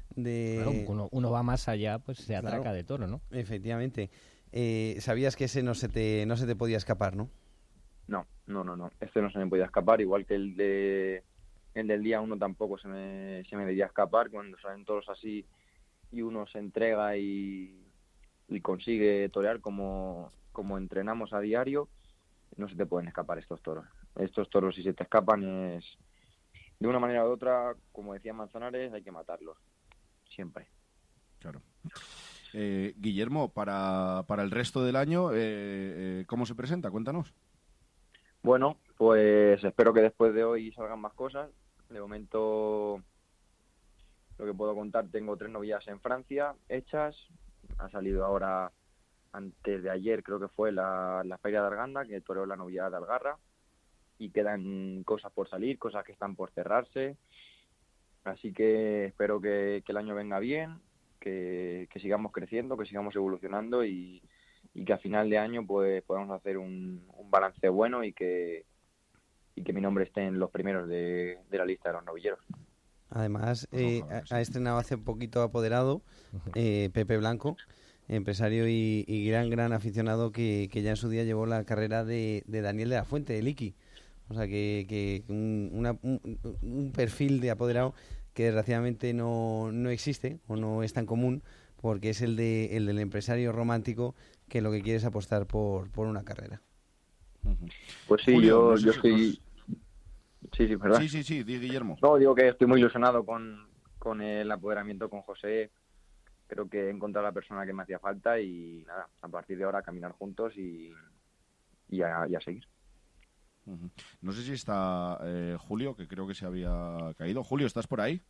de... Claro, uno, uno va más allá, pues se atraca Claro, de toro, ¿no? Efectivamente. Eh, sabías que ese no se te no se te podía escapar, ¿no? No, no, no, no. Este no se me podía escapar, igual que el de el del día uno tampoco se me, se me debía escapar. Cuando salen toros así y uno se entrega y, y consigue torear como, como entrenamos a diario, no se te pueden escapar estos toros. Estos toros, si se te escapan, es de una manera u otra, como decía Manzanares, hay que matarlos. Siempre. Claro. Eh, Guillermo, para, para el resto del año, eh, eh, ¿cómo se presenta? Cuéntanos. Bueno, pues espero que después de hoy salgan más cosas. De momento, lo que puedo contar, tengo tres novillas en Francia hechas. Ha salido ahora, antes de ayer, creo que fue la, la Feria de Arganda, que toreó la novillada de Algarra. Y quedan cosas por salir, cosas que están por cerrarse. Así que espero que, que el año venga bien, que, que sigamos creciendo, que sigamos evolucionando y, y que a final de año pues podamos hacer un, un balance bueno y que y que mi nombre esté en los primeros de, de la lista de los novilleros. Además, eh, ha, ha estrenado hace poquito apoderado eh, Pepe Blanco, empresario y, y gran, gran aficionado que, que ya en su día llevó la carrera de, de Daniel de la Fuente, de Iki. O sea, que, que un, una, un, un perfil de apoderado que desgraciadamente no, no existe o no es tan común, porque es el de el del empresario romántico que lo que quiere es apostar por, por una carrera. Pues sí, Julio, yo, no sé yo si estoy... Sí, sí, ¿verdad? Sí, sí, sí, di, Guillermo. No, digo que estoy muy ilusionado con, con el apoderamiento con José. Creo que he encontrado a la persona que me hacía falta y nada, a partir de ahora caminar juntos y, y, a, y a seguir. Uh-huh. No sé si está eh, Julio, que creo que se había caído. Julio, ¿estás por ahí?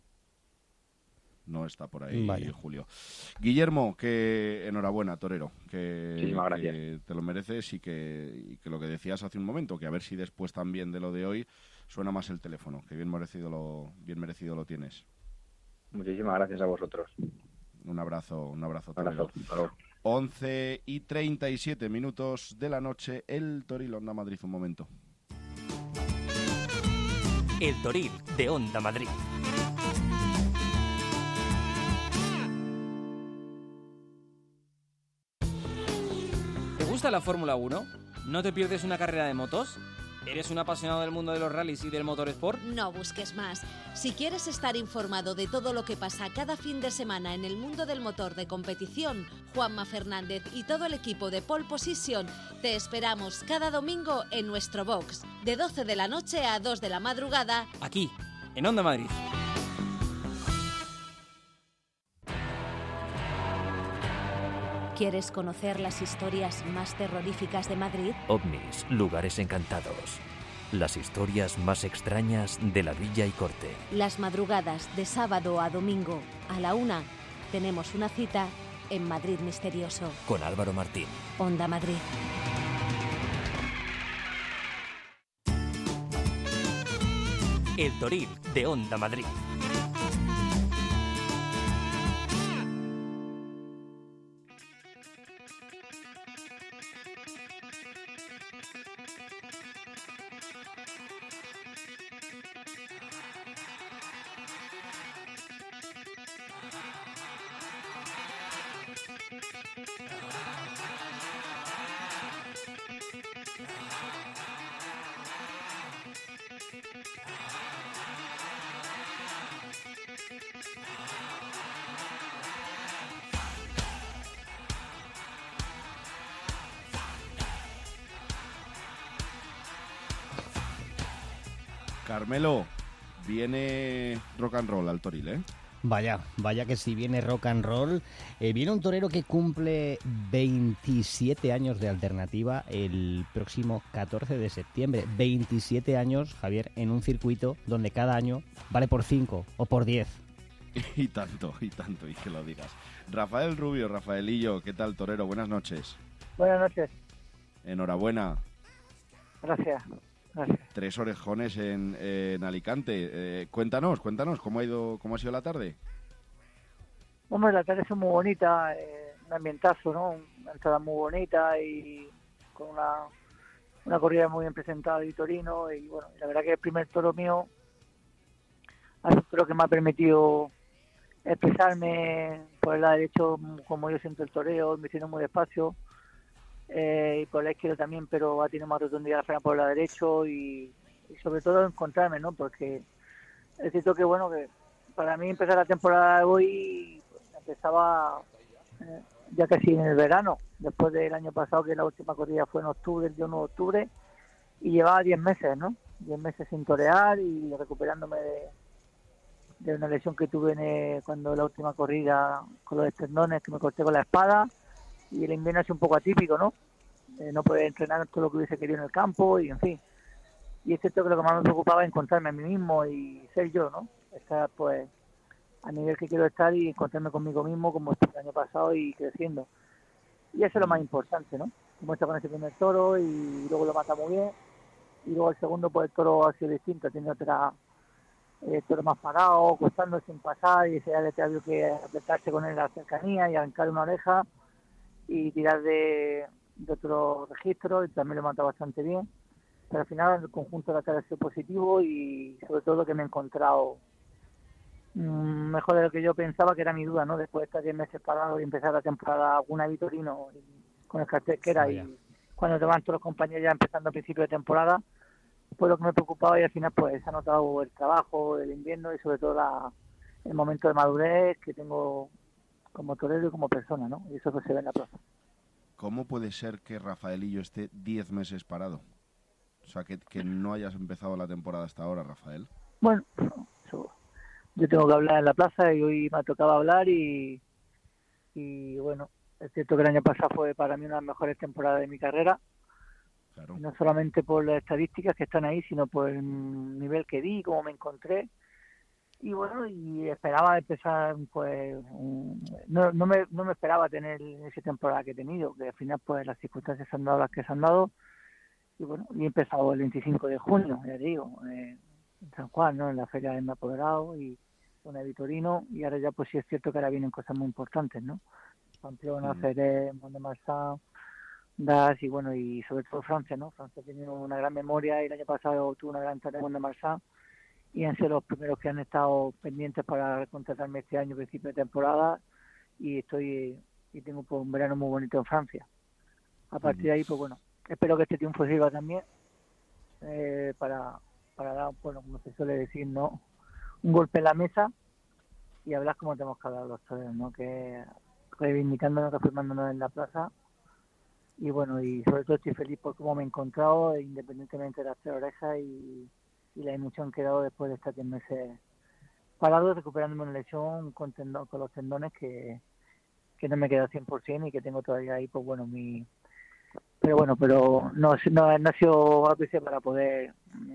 No está por ahí, Vaya. Julio. Guillermo, que enhorabuena, torero, que, Muchísimas gracias. que te lo mereces y que, y que lo que decías hace un momento, que a ver si después también de lo de hoy suena más el teléfono, que bien merecido lo, bien merecido lo tienes. Muchísimas gracias a vosotros. Un abrazo, un abrazo, Un abrazo. torero. Hasta luego. once y treinta y siete minutos de la noche, el Toril Onda Madrid, un momento. El Toril de Onda Madrid. ¿Te gusta la Fórmula uno? ¿No te pierdes una carrera de motos? ¿Eres un apasionado del mundo de los rallies y del motorsport? No busques más. Si quieres estar informado de todo lo que pasa cada fin de semana en el mundo del motor de competición, Juanma Fernández y todo el equipo de Pole Position te esperamos cada domingo en nuestro box, de doce de la noche a dos de la madrugada, Aquí, en Onda Madrid. ¿Quieres conocer las historias más terroríficas de Madrid? OVNIs, lugares encantados. Las historias más extrañas de la Villa y Corte. Las madrugadas de sábado a domingo a la una tenemos una cita en Madrid Misterioso. Con Álvaro Martín. Onda Madrid. El Toril de Onda Madrid. Carmelo, viene rock and roll al Toril, ¿eh? Vaya, vaya que si viene rock and roll. Eh, viene un torero que cumple veintisiete años de alternativa el próximo catorce de septiembre. veintisiete años, Javier, en un circuito donde cada año vale por cinco o por diez. Y tanto, y tanto, y que lo digas. Rafael Rubio, Rafaelillo, ¿qué tal, torero? Buenas noches. Buenas noches. Enhorabuena. Gracias. Gracias. Tres orejones en, en Alicante. Eh, cuéntanos, cuéntanos, ¿cómo ha ido, cómo ha sido la tarde? Hombre, la tarde es muy bonita, eh, un ambientazo, ¿no? Una entrada muy bonita y con una, una corrida muy bien presentada de Torino. Y bueno, la verdad que el primer toro mío ha sido el toro que me ha permitido expresarme por el lado derecho como yo siento el toreo, me siento muy despacio, eh, y por la izquierda también, pero ha tenido más rotundidad la frena por el lado derecho y, y sobre todo encontrarme, ¿no? Porque es cierto que, bueno, que para mí empezar la temporada de hoy pues, empezaba eh, ya casi en el verano, después del año pasado, que la última corrida fue en octubre, el día uno de octubre, y llevaba diez meses, ¿no? diez meses sin torear y recuperándome de, de una lesión que tuve en, eh, cuando la última corrida con los tendones, que me corté con la espada, y el invierno es un poco atípico, ¿no? Eh, no poder entrenar todo lo que hubiese querido en el campo, y en fin. Y es cierto que lo que más me preocupaba es encontrarme a mí mismo y ser yo, ¿no? Estar, pues, a nivel que quiero estar y encontrarme conmigo mismo como estuve el año pasado y creciendo. Y eso es lo más importante, ¿no? Como está con ese primer toro y luego lo mata muy bien. Y luego el segundo, pues el toro ha sido distinto, ha tenido otra, eh, toro más parado, costando sin pasar, y ese ya le ha habido que apretarse con él a la cercanía y arrancar una oreja y tirar de, de otro registro, y también lo mata bastante bien. Pero al final el conjunto de la cara ha sido positivo y sobre todo que me he encontrado mmm, mejor de lo que yo pensaba, que era mi duda, ¿no? Después de estar diez meses parado y empezar la temporada una Vitorino con el cartel que era, oh, y cuando te van todos los compañeros ya empezando a principio de temporada, fue lo que me preocupaba, y al final pues se ha notado el trabajo, el invierno y sobre todo la, el momento de madurez que tengo como torero y como persona, ¿no? Y eso que se ve en la plaza. ¿Cómo puede ser que Rafaelillo esté diez meses parado? O sea, que, que no hayas empezado la temporada hasta ahora, Rafael. Bueno, eso, yo tengo que hablar en la plaza y hoy me ha tocado hablar y, y bueno, es cierto que el año pasado fue para mí una de las mejores temporadas de mi carrera. Claro. No solamente por las estadísticas que están ahí, sino por el nivel que di, cómo me encontré. Y bueno, y esperaba empezar, pues, un, no, no, me, no me esperaba tener esa temporada que he tenido, que al final, pues, las circunstancias se han dado las que se han dado. Y bueno, y he empezado el veinticinco de junio, ya te digo, eh, en San Juan, ¿no? En la feria de Apoderado y una de Vitorino, y ahora ya, pues sí es cierto que ahora vienen cosas muy importantes, ¿no? Pamplona, mm. Jerez, Mont-de-Marsan, Das, y bueno, y sobre todo Francia, ¿no? Francia ha tenido una gran memoria y el año pasado tuvo una gran tarea en Mont-de-Marsan, y han sido los primeros que han estado pendientes para contratarme este año, principio de temporada, y estoy y tengo pues, un verano muy bonito en Francia. A partir de ahí, pues bueno, espero que este triunfo sirva también eh, para, para dar, bueno, como se suele decir, ¿no? Un golpe en la mesa y hablar como tenemos que hablar los toreros, ¿no? Que reivindicándonos, reafirmándonos en la plaza. Y bueno, y sobre todo estoy feliz por cómo me he encontrado, independientemente de las tres orejas y, y la emoción que he dado después de estar diez meses parado, recuperándome una lesión con, tendón, con los tendones que, que no me queda cien por ciento y que tengo todavía ahí, pues bueno, mi... Pero bueno, pero no, no, no ha sido ápice para poder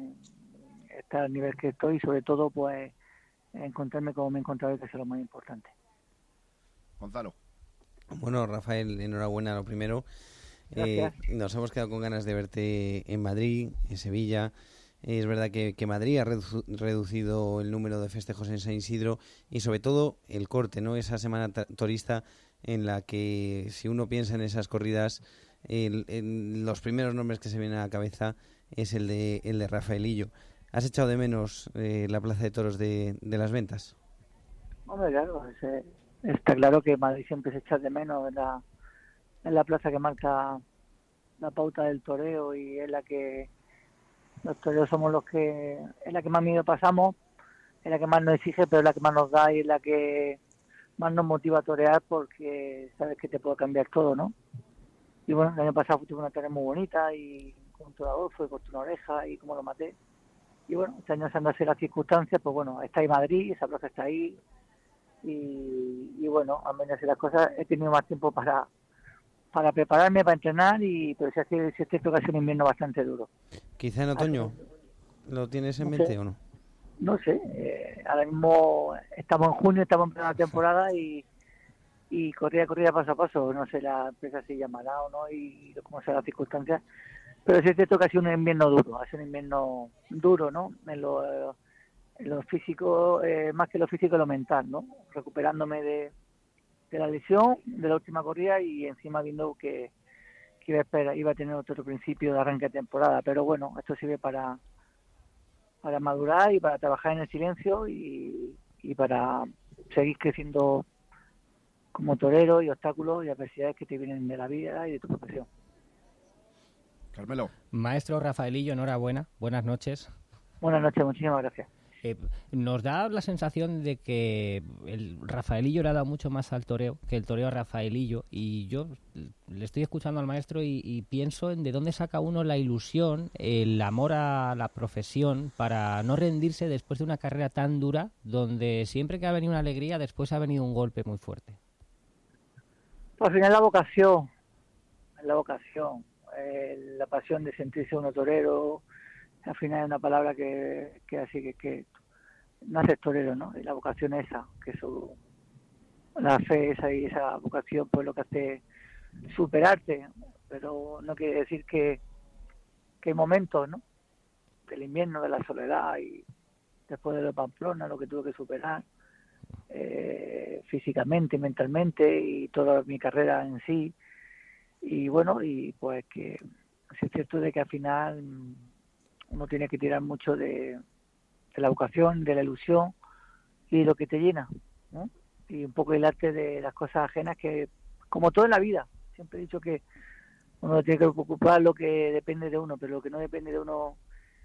estar al nivel que estoy y sobre todo, pues, encontrarme como me he encontrado, que es lo más importante. Gonzalo. Bueno, Rafael, enhorabuena lo primero. Eh, nos hemos quedado con ganas de verte en Madrid, en Sevilla. Eh, es verdad que, que Madrid ha redu- reducido el número de festejos en San Isidro y sobre todo el corte, ¿no? Esa semana t- turista en la que, si uno piensa en esas corridas, el, el, los primeros nombres que se vienen a la cabeza es el de el de Rafaelillo. ¿Has echado de menos eh, la Plaza de Toros de, de las Ventas? Hombre, claro, es, está claro que Madrid siempre se echa de menos en la, en la plaza que marca la pauta del toreo y es la que los toreros somos los que es la que más miedo pasamos, es la que más nos exige, pero es la que más nos da y es la que más nos motiva a torear porque sabes que te puede cambiar todo, ¿no? Y bueno, el año pasado tuve una tarea muy bonita y con un torador fue corté una oreja y como lo maté. Y bueno, este año se han dado las circunstancias, pues bueno, está ahí Madrid, esa plaza está ahí y, y bueno, al menos las cosas he tenido más tiempo para para prepararme, para entrenar, y pero sí es cierto que ha sido un invierno bastante duro. ¿Quizá en otoño? ¿Lo tienes en no mente sé, o no? No sé, eh, ahora mismo estamos en junio, estamos en plena temporada y, y corrida, corrida paso a paso, no sé la empresa si llamará o no y cómo serán las circunstancias, pero sí es cierto que ha sido un invierno duro, ha sido un invierno duro, ¿no? En lo, en lo físico, eh, más que lo físico, lo mental, ¿no? Recuperándome de de la lesión de la última corrida y encima viendo que, que iba, a esperar, iba a tener otro principio de arranque de temporada, pero bueno, esto sirve para para madurar y para trabajar en el silencio y, y para seguir creciendo como torero y obstáculos y adversidades que te vienen de la vida y de tu profesión. Carmelo. Maestro Rafaelillo, enhorabuena, buenas noches. Buenas noches, muchísimas gracias. Eh, nos da la sensación de que el Rafaelillo le ha dado mucho más al toreo que el toreo a Rafaelillo, y yo le estoy escuchando al maestro y, y pienso en de dónde saca uno la ilusión, el amor a la profesión para no rendirse después de una carrera tan dura, donde siempre que ha venido una alegría, después ha venido un golpe muy fuerte. Pues al final la vocación, la vocación, eh, la pasión de sentirse uno torero. Al final es una palabra que, que así que, que no haces torero, ¿no? Y la vocación es esa, que su, la fe esa y esa vocación pues lo que hace superarte, pero no quiere decir que, que hay momentos, ¿no? Del invierno, de la soledad y después de lo de Pamplona, lo que tuve que superar eh, físicamente, mentalmente y toda mi carrera en sí. Y bueno, y pues que es cierto de que al final uno tiene que tirar mucho de, de la vocación, de la ilusión y de lo que te llena, ¿no? Y un poco el arte de las cosas ajenas que, como todo en la vida, siempre he dicho que uno tiene que ocupar lo que depende de uno, pero lo que no depende de uno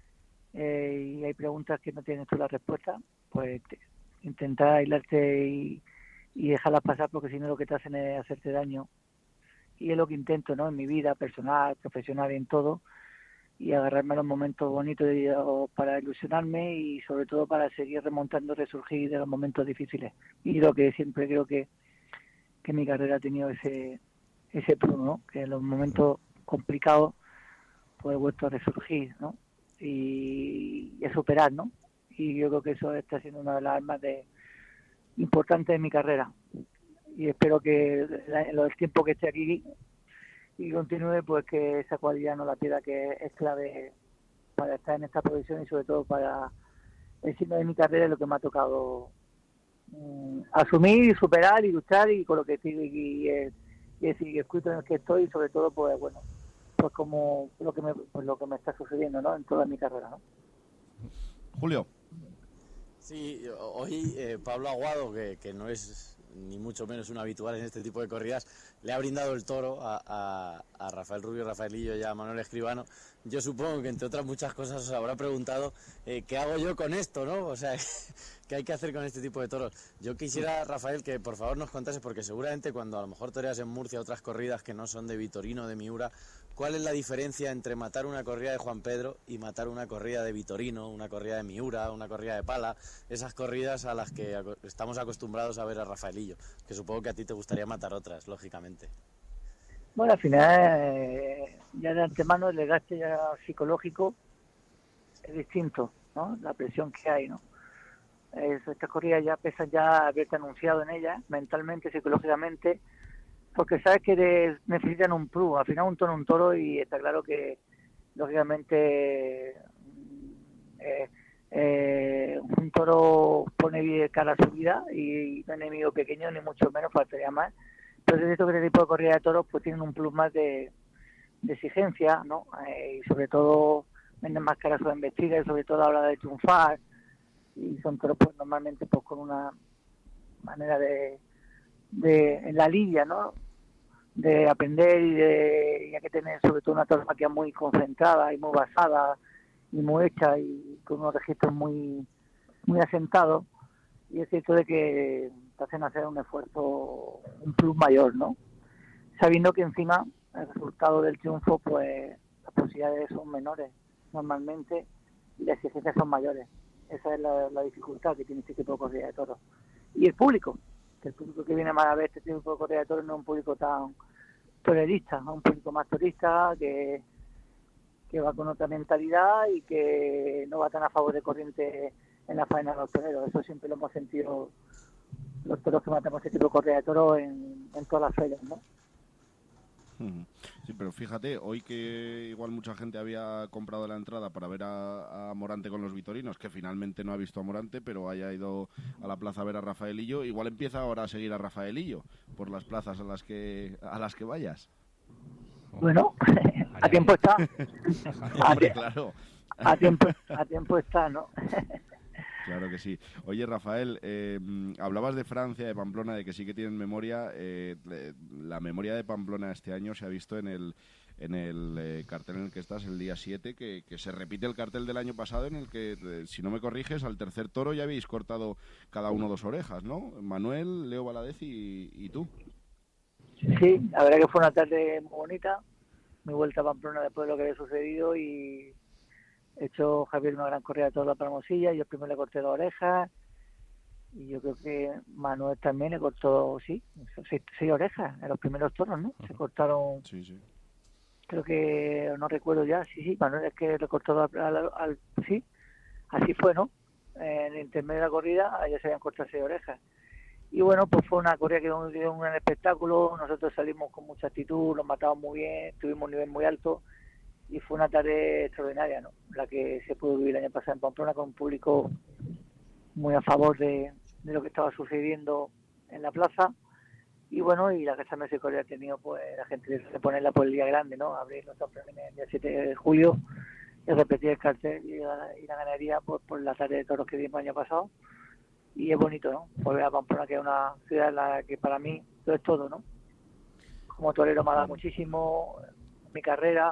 eh, y hay preguntas que no tienes tú la respuesta, pues te, intentar aislarte y, y dejarlas pasar, porque si no lo que te hacen es hacerte daño. Y es lo que intento, ¿no? En mi vida personal, profesional, en todo, y agarrarme a los momentos bonitos de, para ilusionarme y sobre todo para seguir remontando, resurgir de los momentos difíciles. Y lo que siempre creo que, que mi carrera ha tenido ese ese plus, ¿no? Que en los momentos complicados pues he vuelto a resurgir, ¿no? Y, y a superar, ¿no? Y yo creo que eso está siendo una de las armas de, importantes de mi carrera. Y espero que en el tiempo que esté aquí y continúe, pues que esa cualidad no la pierda, que es clave para estar en esta posición y sobre todo para el signo de mi carrera, es lo que me ha tocado um, asumir y superar y luchar, y con lo que estoy y, y, y el escrito en el que estoy, y sobre todo pues bueno, pues como lo que me pues lo que me está sucediendo, ¿no? En toda mi carrera, ¿no? Julio. Sí, hoy eh, Pablo Aguado, que, que no es ni mucho menos un habitual en este tipo de corridas, le ha brindado el toro a, a, a Rafael Rubio, Rafaelillo y a Manuel Escribano. Yo supongo que entre otras muchas cosas os habrá preguntado eh, ¿qué hago yo con esto, no? O sea, ¿qué hay que hacer con este tipo de toros? Yo quisiera, Rafael, que por favor nos contase, porque seguramente cuando a lo mejor toreas en Murcia otras corridas que no son de Vitorino, de Miura, ¿cuál es la diferencia entre matar una corrida de Juan Pedro y matar una corrida de Vitorino, una corrida de Miura, una corrida de Pala? Esas corridas a las que estamos acostumbrados a ver a Rafaelillo, que supongo que a ti te gustaría matar otras, lógicamente. Bueno, al final, eh, ya de antemano el desgaste ya psicológico es distinto, ¿no? La presión que hay, ¿no? Es, estas corridas ya pesan ya haberte anunciado en ellas, mentalmente, psicológicamente, porque sabes que de, necesitan un plus. Al final un toro un toro y está claro que, lógicamente, eh, eh, un toro pone cara a su vida y no enemigo pequeño, ni mucho menos, faltaría más. Pero es cierto que este tipo de corrida de toros pues tienen un plus más de, de exigencia, ¿no? Eh, y sobre todo venden más cara a su embestida y sobre todo a la hora de triunfar, y son toros pues normalmente pues con una manera de, de en la lidia, ¿no? De aprender y de y hay que tener sobre todo una tauromaquia muy concentrada y muy basada y muy hecha y con unos registros muy muy asentados, y es cierto de que te hacen hacer un esfuerzo, un plus mayor, ¿no? Sabiendo que encima el resultado del triunfo, pues las posibilidades son menores normalmente y las exigencias son mayores. Esa es la, la dificultad que tiene este tipo de corrida de toros. Y el público, que el público que viene más a ver este tipo de corrida de toros no es un público tan torerista, es un público más turista que, que va con otra mentalidad y que no va tan a favor de corriente en la faena de los toreros. Eso siempre lo hemos sentido los toros que matamos este tipo de corrida de toros en, en todas las ferias, ¿no? Sí, pero fíjate, hoy que igual mucha gente había comprado la entrada para ver a, a Morante con los vitorinos, que finalmente no ha visto a Morante, pero haya ido a la plaza a ver a Rafaelillo, igual empieza ahora a seguir a Rafaelillo por las plazas a las que a las que vayas. Bueno, a tiempo está. A, Hombre, claro. a tiempo a tiempo está, ¿no? Claro que sí. Oye, Rafael, eh, hablabas de Francia, de Pamplona, de que sí que tienen memoria. Eh, la memoria de Pamplona este año se ha visto en el en el eh, cartel en el que estás, el día siete, que, que se repite el cartel del año pasado en el que, eh, si no me corriges, al tercer toro ya habéis cortado cada uno dos orejas, ¿no? Manuel, Leo Valadez y, y tú. Sí, la verdad que fue una tarde muy bonita, mi vuelta a Pamplona después de lo que había sucedido, y he hecho Javier una gran corrida de toda la palmosilla, yo primero le corté dos orejas, y yo creo que Manuel también le cortó, sí, seis, seis orejas en los primeros toros, ¿no? Se cortaron... Sí, sí. Creo que, no recuerdo ya, sí, sí, Manuel es que le cortó al, al, al... Sí, así fue, ¿no? En el intermedio de la corrida, ya se habían cortado seis orejas. Y bueno, pues fue una corrida que dio un, dio un gran espectáculo, nosotros salimos con mucha actitud, los matamos muy bien, tuvimos un nivel muy alto, y fue una tarde extraordinaria, ¿no? La que se pudo vivir el año pasado en Pamplona, con un público muy a favor de, de lo que estaba sucediendo en la plaza. Y bueno, y la Casa Misericordia ha tenido, pues, la gente de ponerla por el día grande, ¿no? Abrir los dos premios el día siete de julio y repetir el cartel y la, y la ganadería pues, por la tarde de toros que dimos el año pasado. Y es bonito, ¿no? Volver a Pamplona, que es una ciudad en la que para mí todo es todo, ¿no? Como torero me ha dado muchísimo, mi carrera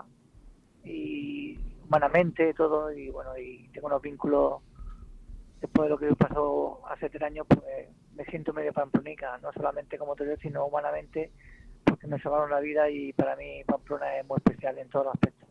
y humanamente todo, y bueno, y tengo unos vínculos. Después de lo que pasó hace tres años, pues me siento medio pamplonica, no solamente como torero, sino humanamente, porque me salvaron la vida, y para mí Pamplona es muy especial en todos los aspectos.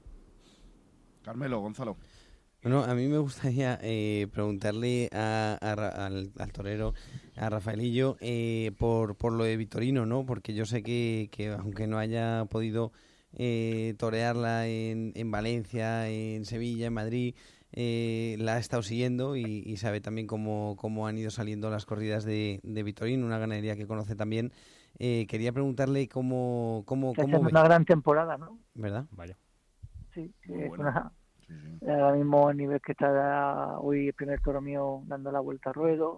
Carmelo, Gonzalo. Bueno, a mí me gustaría eh, preguntarle a, a, al, al torero, a Rafaelillo, eh, por, por lo de Vitorino, ¿no? Porque yo sé que, que aunque no haya podido eh, torearla en, en Valencia, en Sevilla, en Madrid, eh, la ha estado siguiendo y, y sabe también cómo, cómo han ido saliendo las corridas de, de Vitorino, una ganadería que conoce también. Eh, quería preguntarle cómo... cómo, Está cómo haciendo ve. una gran temporada, ¿no? ¿Verdad? Vaya. Sí, Muy es bueno. una... Sí, sí. Ahora mismo el nivel que está hoy, el primer toro mío dando la vuelta a ruedo.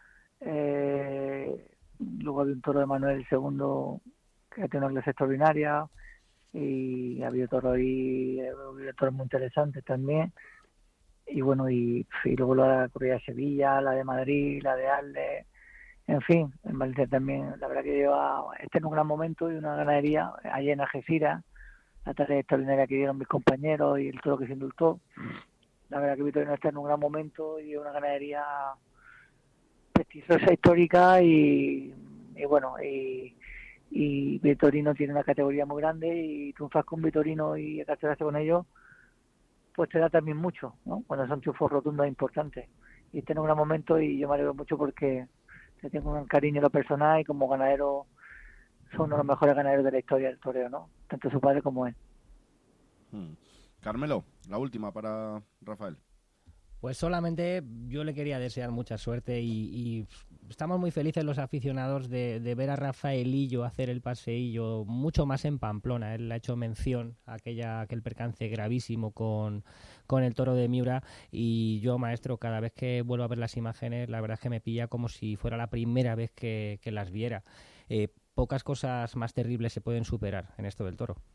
Eh, luego había un toro de Manuel, el segundo, que ha tenido una clase extraordinaria. Y ha habido toro ahí, ha habido toros muy interesantes también. Y bueno, y, y luego la corrida de Sevilla, la de Madrid, la de Arles. En fin, en Valencia también, la verdad que lleva, este en un gran momento, y una ganadería allí en Algeciras, la tarea extraordinaria que dieron mis compañeros y el toro que se indultó. La verdad que Vitorino está en un gran momento y es una ganadería prestigiosa, histórica, y, y bueno, y, y Vitorino tiene una categoría muy grande, y triunfar con Vitorino y cartelarse con ellos, pues te da también mucho, ¿no? Cuando son triunfos rotundos importantes. Y está en un gran momento, y yo me alegro mucho porque le tengo un cariño en lo personal, y como ganadero son uno de los mejores ganaderos de la historia del toreo, ¿no? Tanto su padre como él. Hmm. Carmelo, la última para Rafael. Pues solamente yo le quería desear mucha suerte, y, y estamos muy felices los aficionados de, de ver a Rafaelillo hacer el paseillo mucho más en Pamplona. Él ha hecho mención a aquella, aquel percance gravísimo con, con el toro de Miura, y yo, maestro, cada vez que vuelvo a ver las imágenes, la verdad es que me pilla como si fuera la primera vez que, que las viera. Eh, pocas cosas más terribles se pueden superar en esto del toro.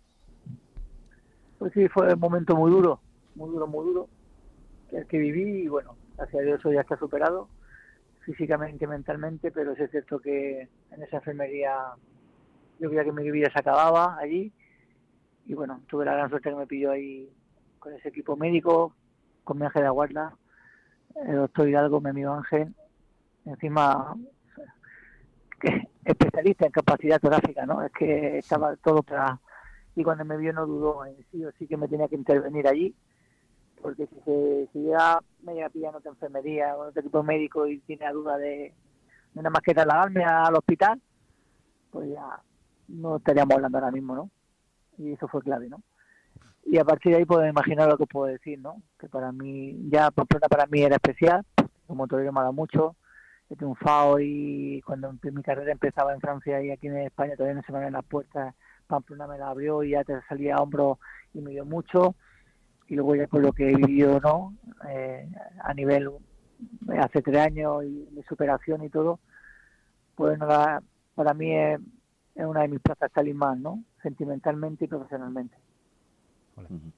Pues sí, fue un momento muy duro, muy duro, muy duro, el que viví, y bueno, gracias a Dios eso ya está superado, físicamente y mentalmente, pero sí es cierto que en esa enfermería yo veía que mi vida se acababa allí, y bueno, tuve la gran suerte que me pilló ahí con ese equipo médico, con mi ángel de guarda, el doctor Hidalgo, mi amigo Ángel, encima que especialista en capacidad torácica, ¿no? Es que estaba todo para... Y cuando me vio no dudó en sí o sí que me tenía que intervenir allí, porque si se si ya me llega a pillar en otra enfermería o en otro equipo médico y tiene la duda de, de nada más que trasladarme al hospital, pues ya no estaríamos hablando ahora mismo, ¿no? Y eso fue clave, ¿no? Y a partir de ahí puedo imaginar lo que puedo decir, ¿no? Que para mí, ya Pamplona para mí era especial, como torero me ha dado mucho, he triunfado, y cuando mi carrera empezaba en Francia y aquí en España todavía no se me abrían las puertas, Pamplona me la abrió y ya te salía a hombro y me dio mucho. Y luego ya por lo que he vivido, ¿no? Eh, a nivel hace tres años y mi superación y todo, pues nada, para mí es, es una de mis plazas talismán, ¿no? Sentimentalmente y profesionalmente. Uh-huh.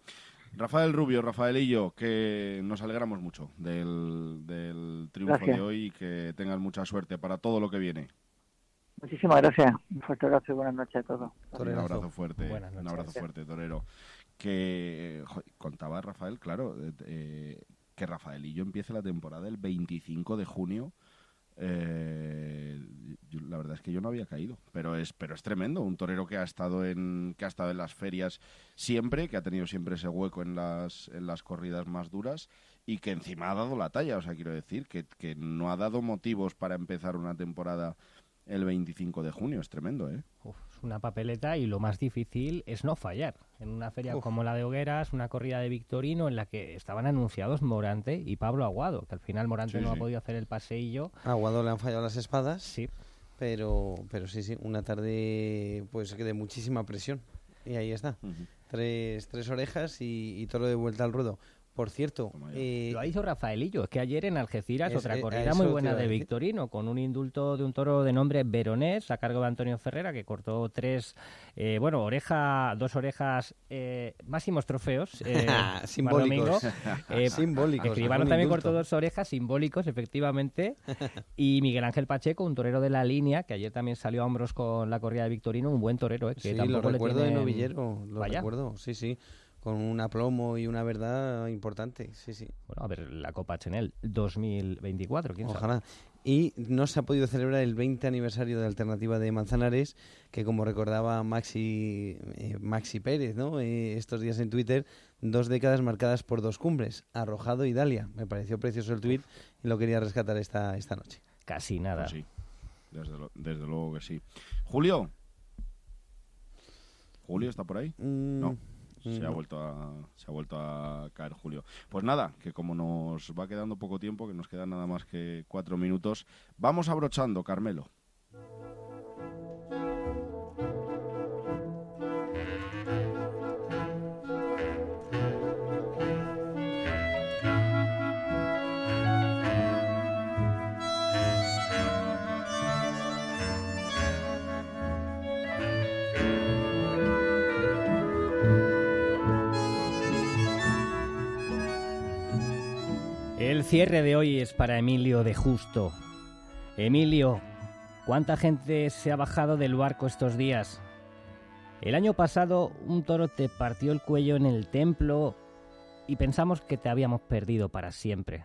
Rafael Rubio, Rafaelillo, que nos alegramos mucho del, del triunfo Gracias. de hoy y que tengas mucha suerte para todo lo que viene. Muchísimas gracias. Un fuerte abrazo y buenas noches a todos. Un abrazo fuerte, Buenas un noches. abrazo fuerte, torero. Que jo, contaba Rafael, claro, eh, eh, que Rafaelillo empiece la temporada el veinticinco de junio. Eh, yo, la verdad es que yo no había caído, pero es pero es tremendo, un torero que ha estado en que ha estado en las ferias siempre, que ha tenido siempre ese hueco en las en las corridas más duras y que encima ha dado la talla, o sea, quiero decir que, que no ha dado motivos para empezar una temporada el veinticinco de junio, es tremendo, ¿eh? Uf, es una papeleta y lo más difícil es no fallar. En una feria Uf. como la de Hogueras, una corrida de Victorino en la que estaban anunciados Morante y Pablo Aguado, que al final Morante Sí, no sí. ha podido hacer el paseillo. A Aguado le han fallado las espadas. Sí. Pero, pero sí, sí, una tarde pues que de muchísima presión. Y ahí está. Uh-huh. Tres, tres orejas y, y todo de vuelta al ruedo. Por cierto, eh, Lo ha dicho Rafaelillo, es que ayer en Algeciras Es- otra eh, corrida eso muy te buena iba a de decir. Victorino, con un indulto de un toro de nombre Veronés, a cargo de Antonio Ferrera, que cortó tres, eh, bueno, oreja, dos orejas, eh, máximos trofeos. Eh, Simbólicos. Mar Domingo. Simbólicos, Escribano un también indulto. cortó dos orejas, simbólicos, efectivamente. Y Miguel Ángel Pacheco, un torero de la línea, que ayer también salió a hombros con la corrida de Victorino, un buen torero, eh, que sí, lo tampoco le recuerdo de tienen- novillero, lo Vaya. recuerdo, sí, sí. Con un aplomo y una verdad importante, sí, sí. Bueno, a ver, la Copa Chenel dos mil veinticuatro, quién sabe. Ojalá. Y no se ha podido celebrar el veinte aniversario de Alternativa de Manzanares, que como recordaba Maxi, eh, Maxi Pérez, ¿no? Eh, estos días en Twitter, dos décadas marcadas por dos cumbres, Arrojado y Dalia. Me pareció precioso el tuit y lo quería rescatar esta, esta noche. Casi nada. Pues sí, desde, lo- desde luego que sí. Julio. ¿Julio está por ahí? No. Se ha, no. vuelto a, se ha vuelto a caer Julio. Pues nada, que como nos va quedando poco tiempo, que nos quedan nada más que cuatro minutos, vamos abrochando, Carmelo. El cierre de hoy es para Emilio de Justo. Emilio, ¿cuánta gente se ha bajado del barco estos días? El año pasado un toro te partió el cuello en el templo y pensamos que te habíamos perdido para siempre.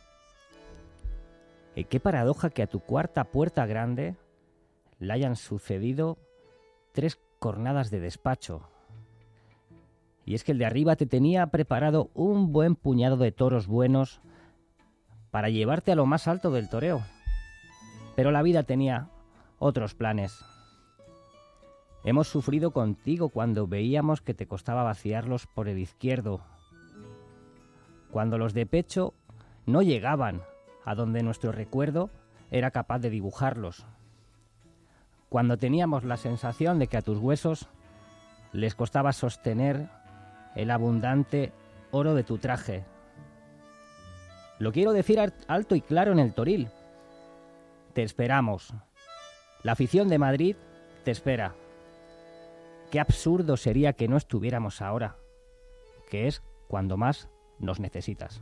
Eh, qué paradoja que a tu cuarta puerta grande le hayan sucedido tres cornadas de despacho. Y es que el de arriba te tenía preparado un buen puñado de toros buenos para llevarte a lo más alto del toreo. Pero la vida tenía otros planes. Hemos sufrido contigo cuando veíamos que te costaba vaciarlos por el izquierdo, cuando los de pecho no llegaban a donde nuestro recuerdo era capaz de dibujarlos, cuando teníamos la sensación de que a tus huesos les costaba sostener el abundante oro de tu traje. Lo quiero decir alto y claro en el Toril. Te esperamos. La afición de Madrid te espera. Qué absurdo sería que no estuviéramos ahora, que es cuando más nos necesitas.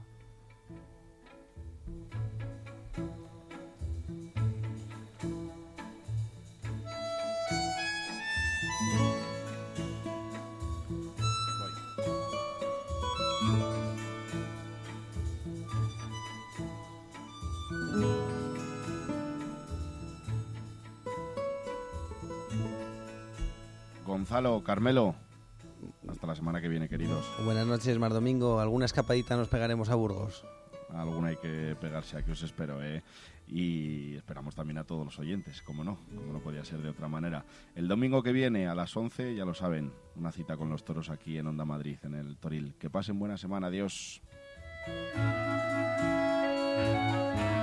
Gonzalo, Carmelo, hasta la semana que viene, queridos. Buenas noches, Mar Domingo. Alguna escapadita nos pegaremos a Burgos. Alguna hay que pegarse, aquí os espero, ¿eh? Y esperamos también a todos los oyentes, como no, como no podía ser de otra manera. El domingo que viene a las once, ya lo saben, una cita con los toros aquí en Onda Madrid, en el Toril. Que pasen buena semana, adiós.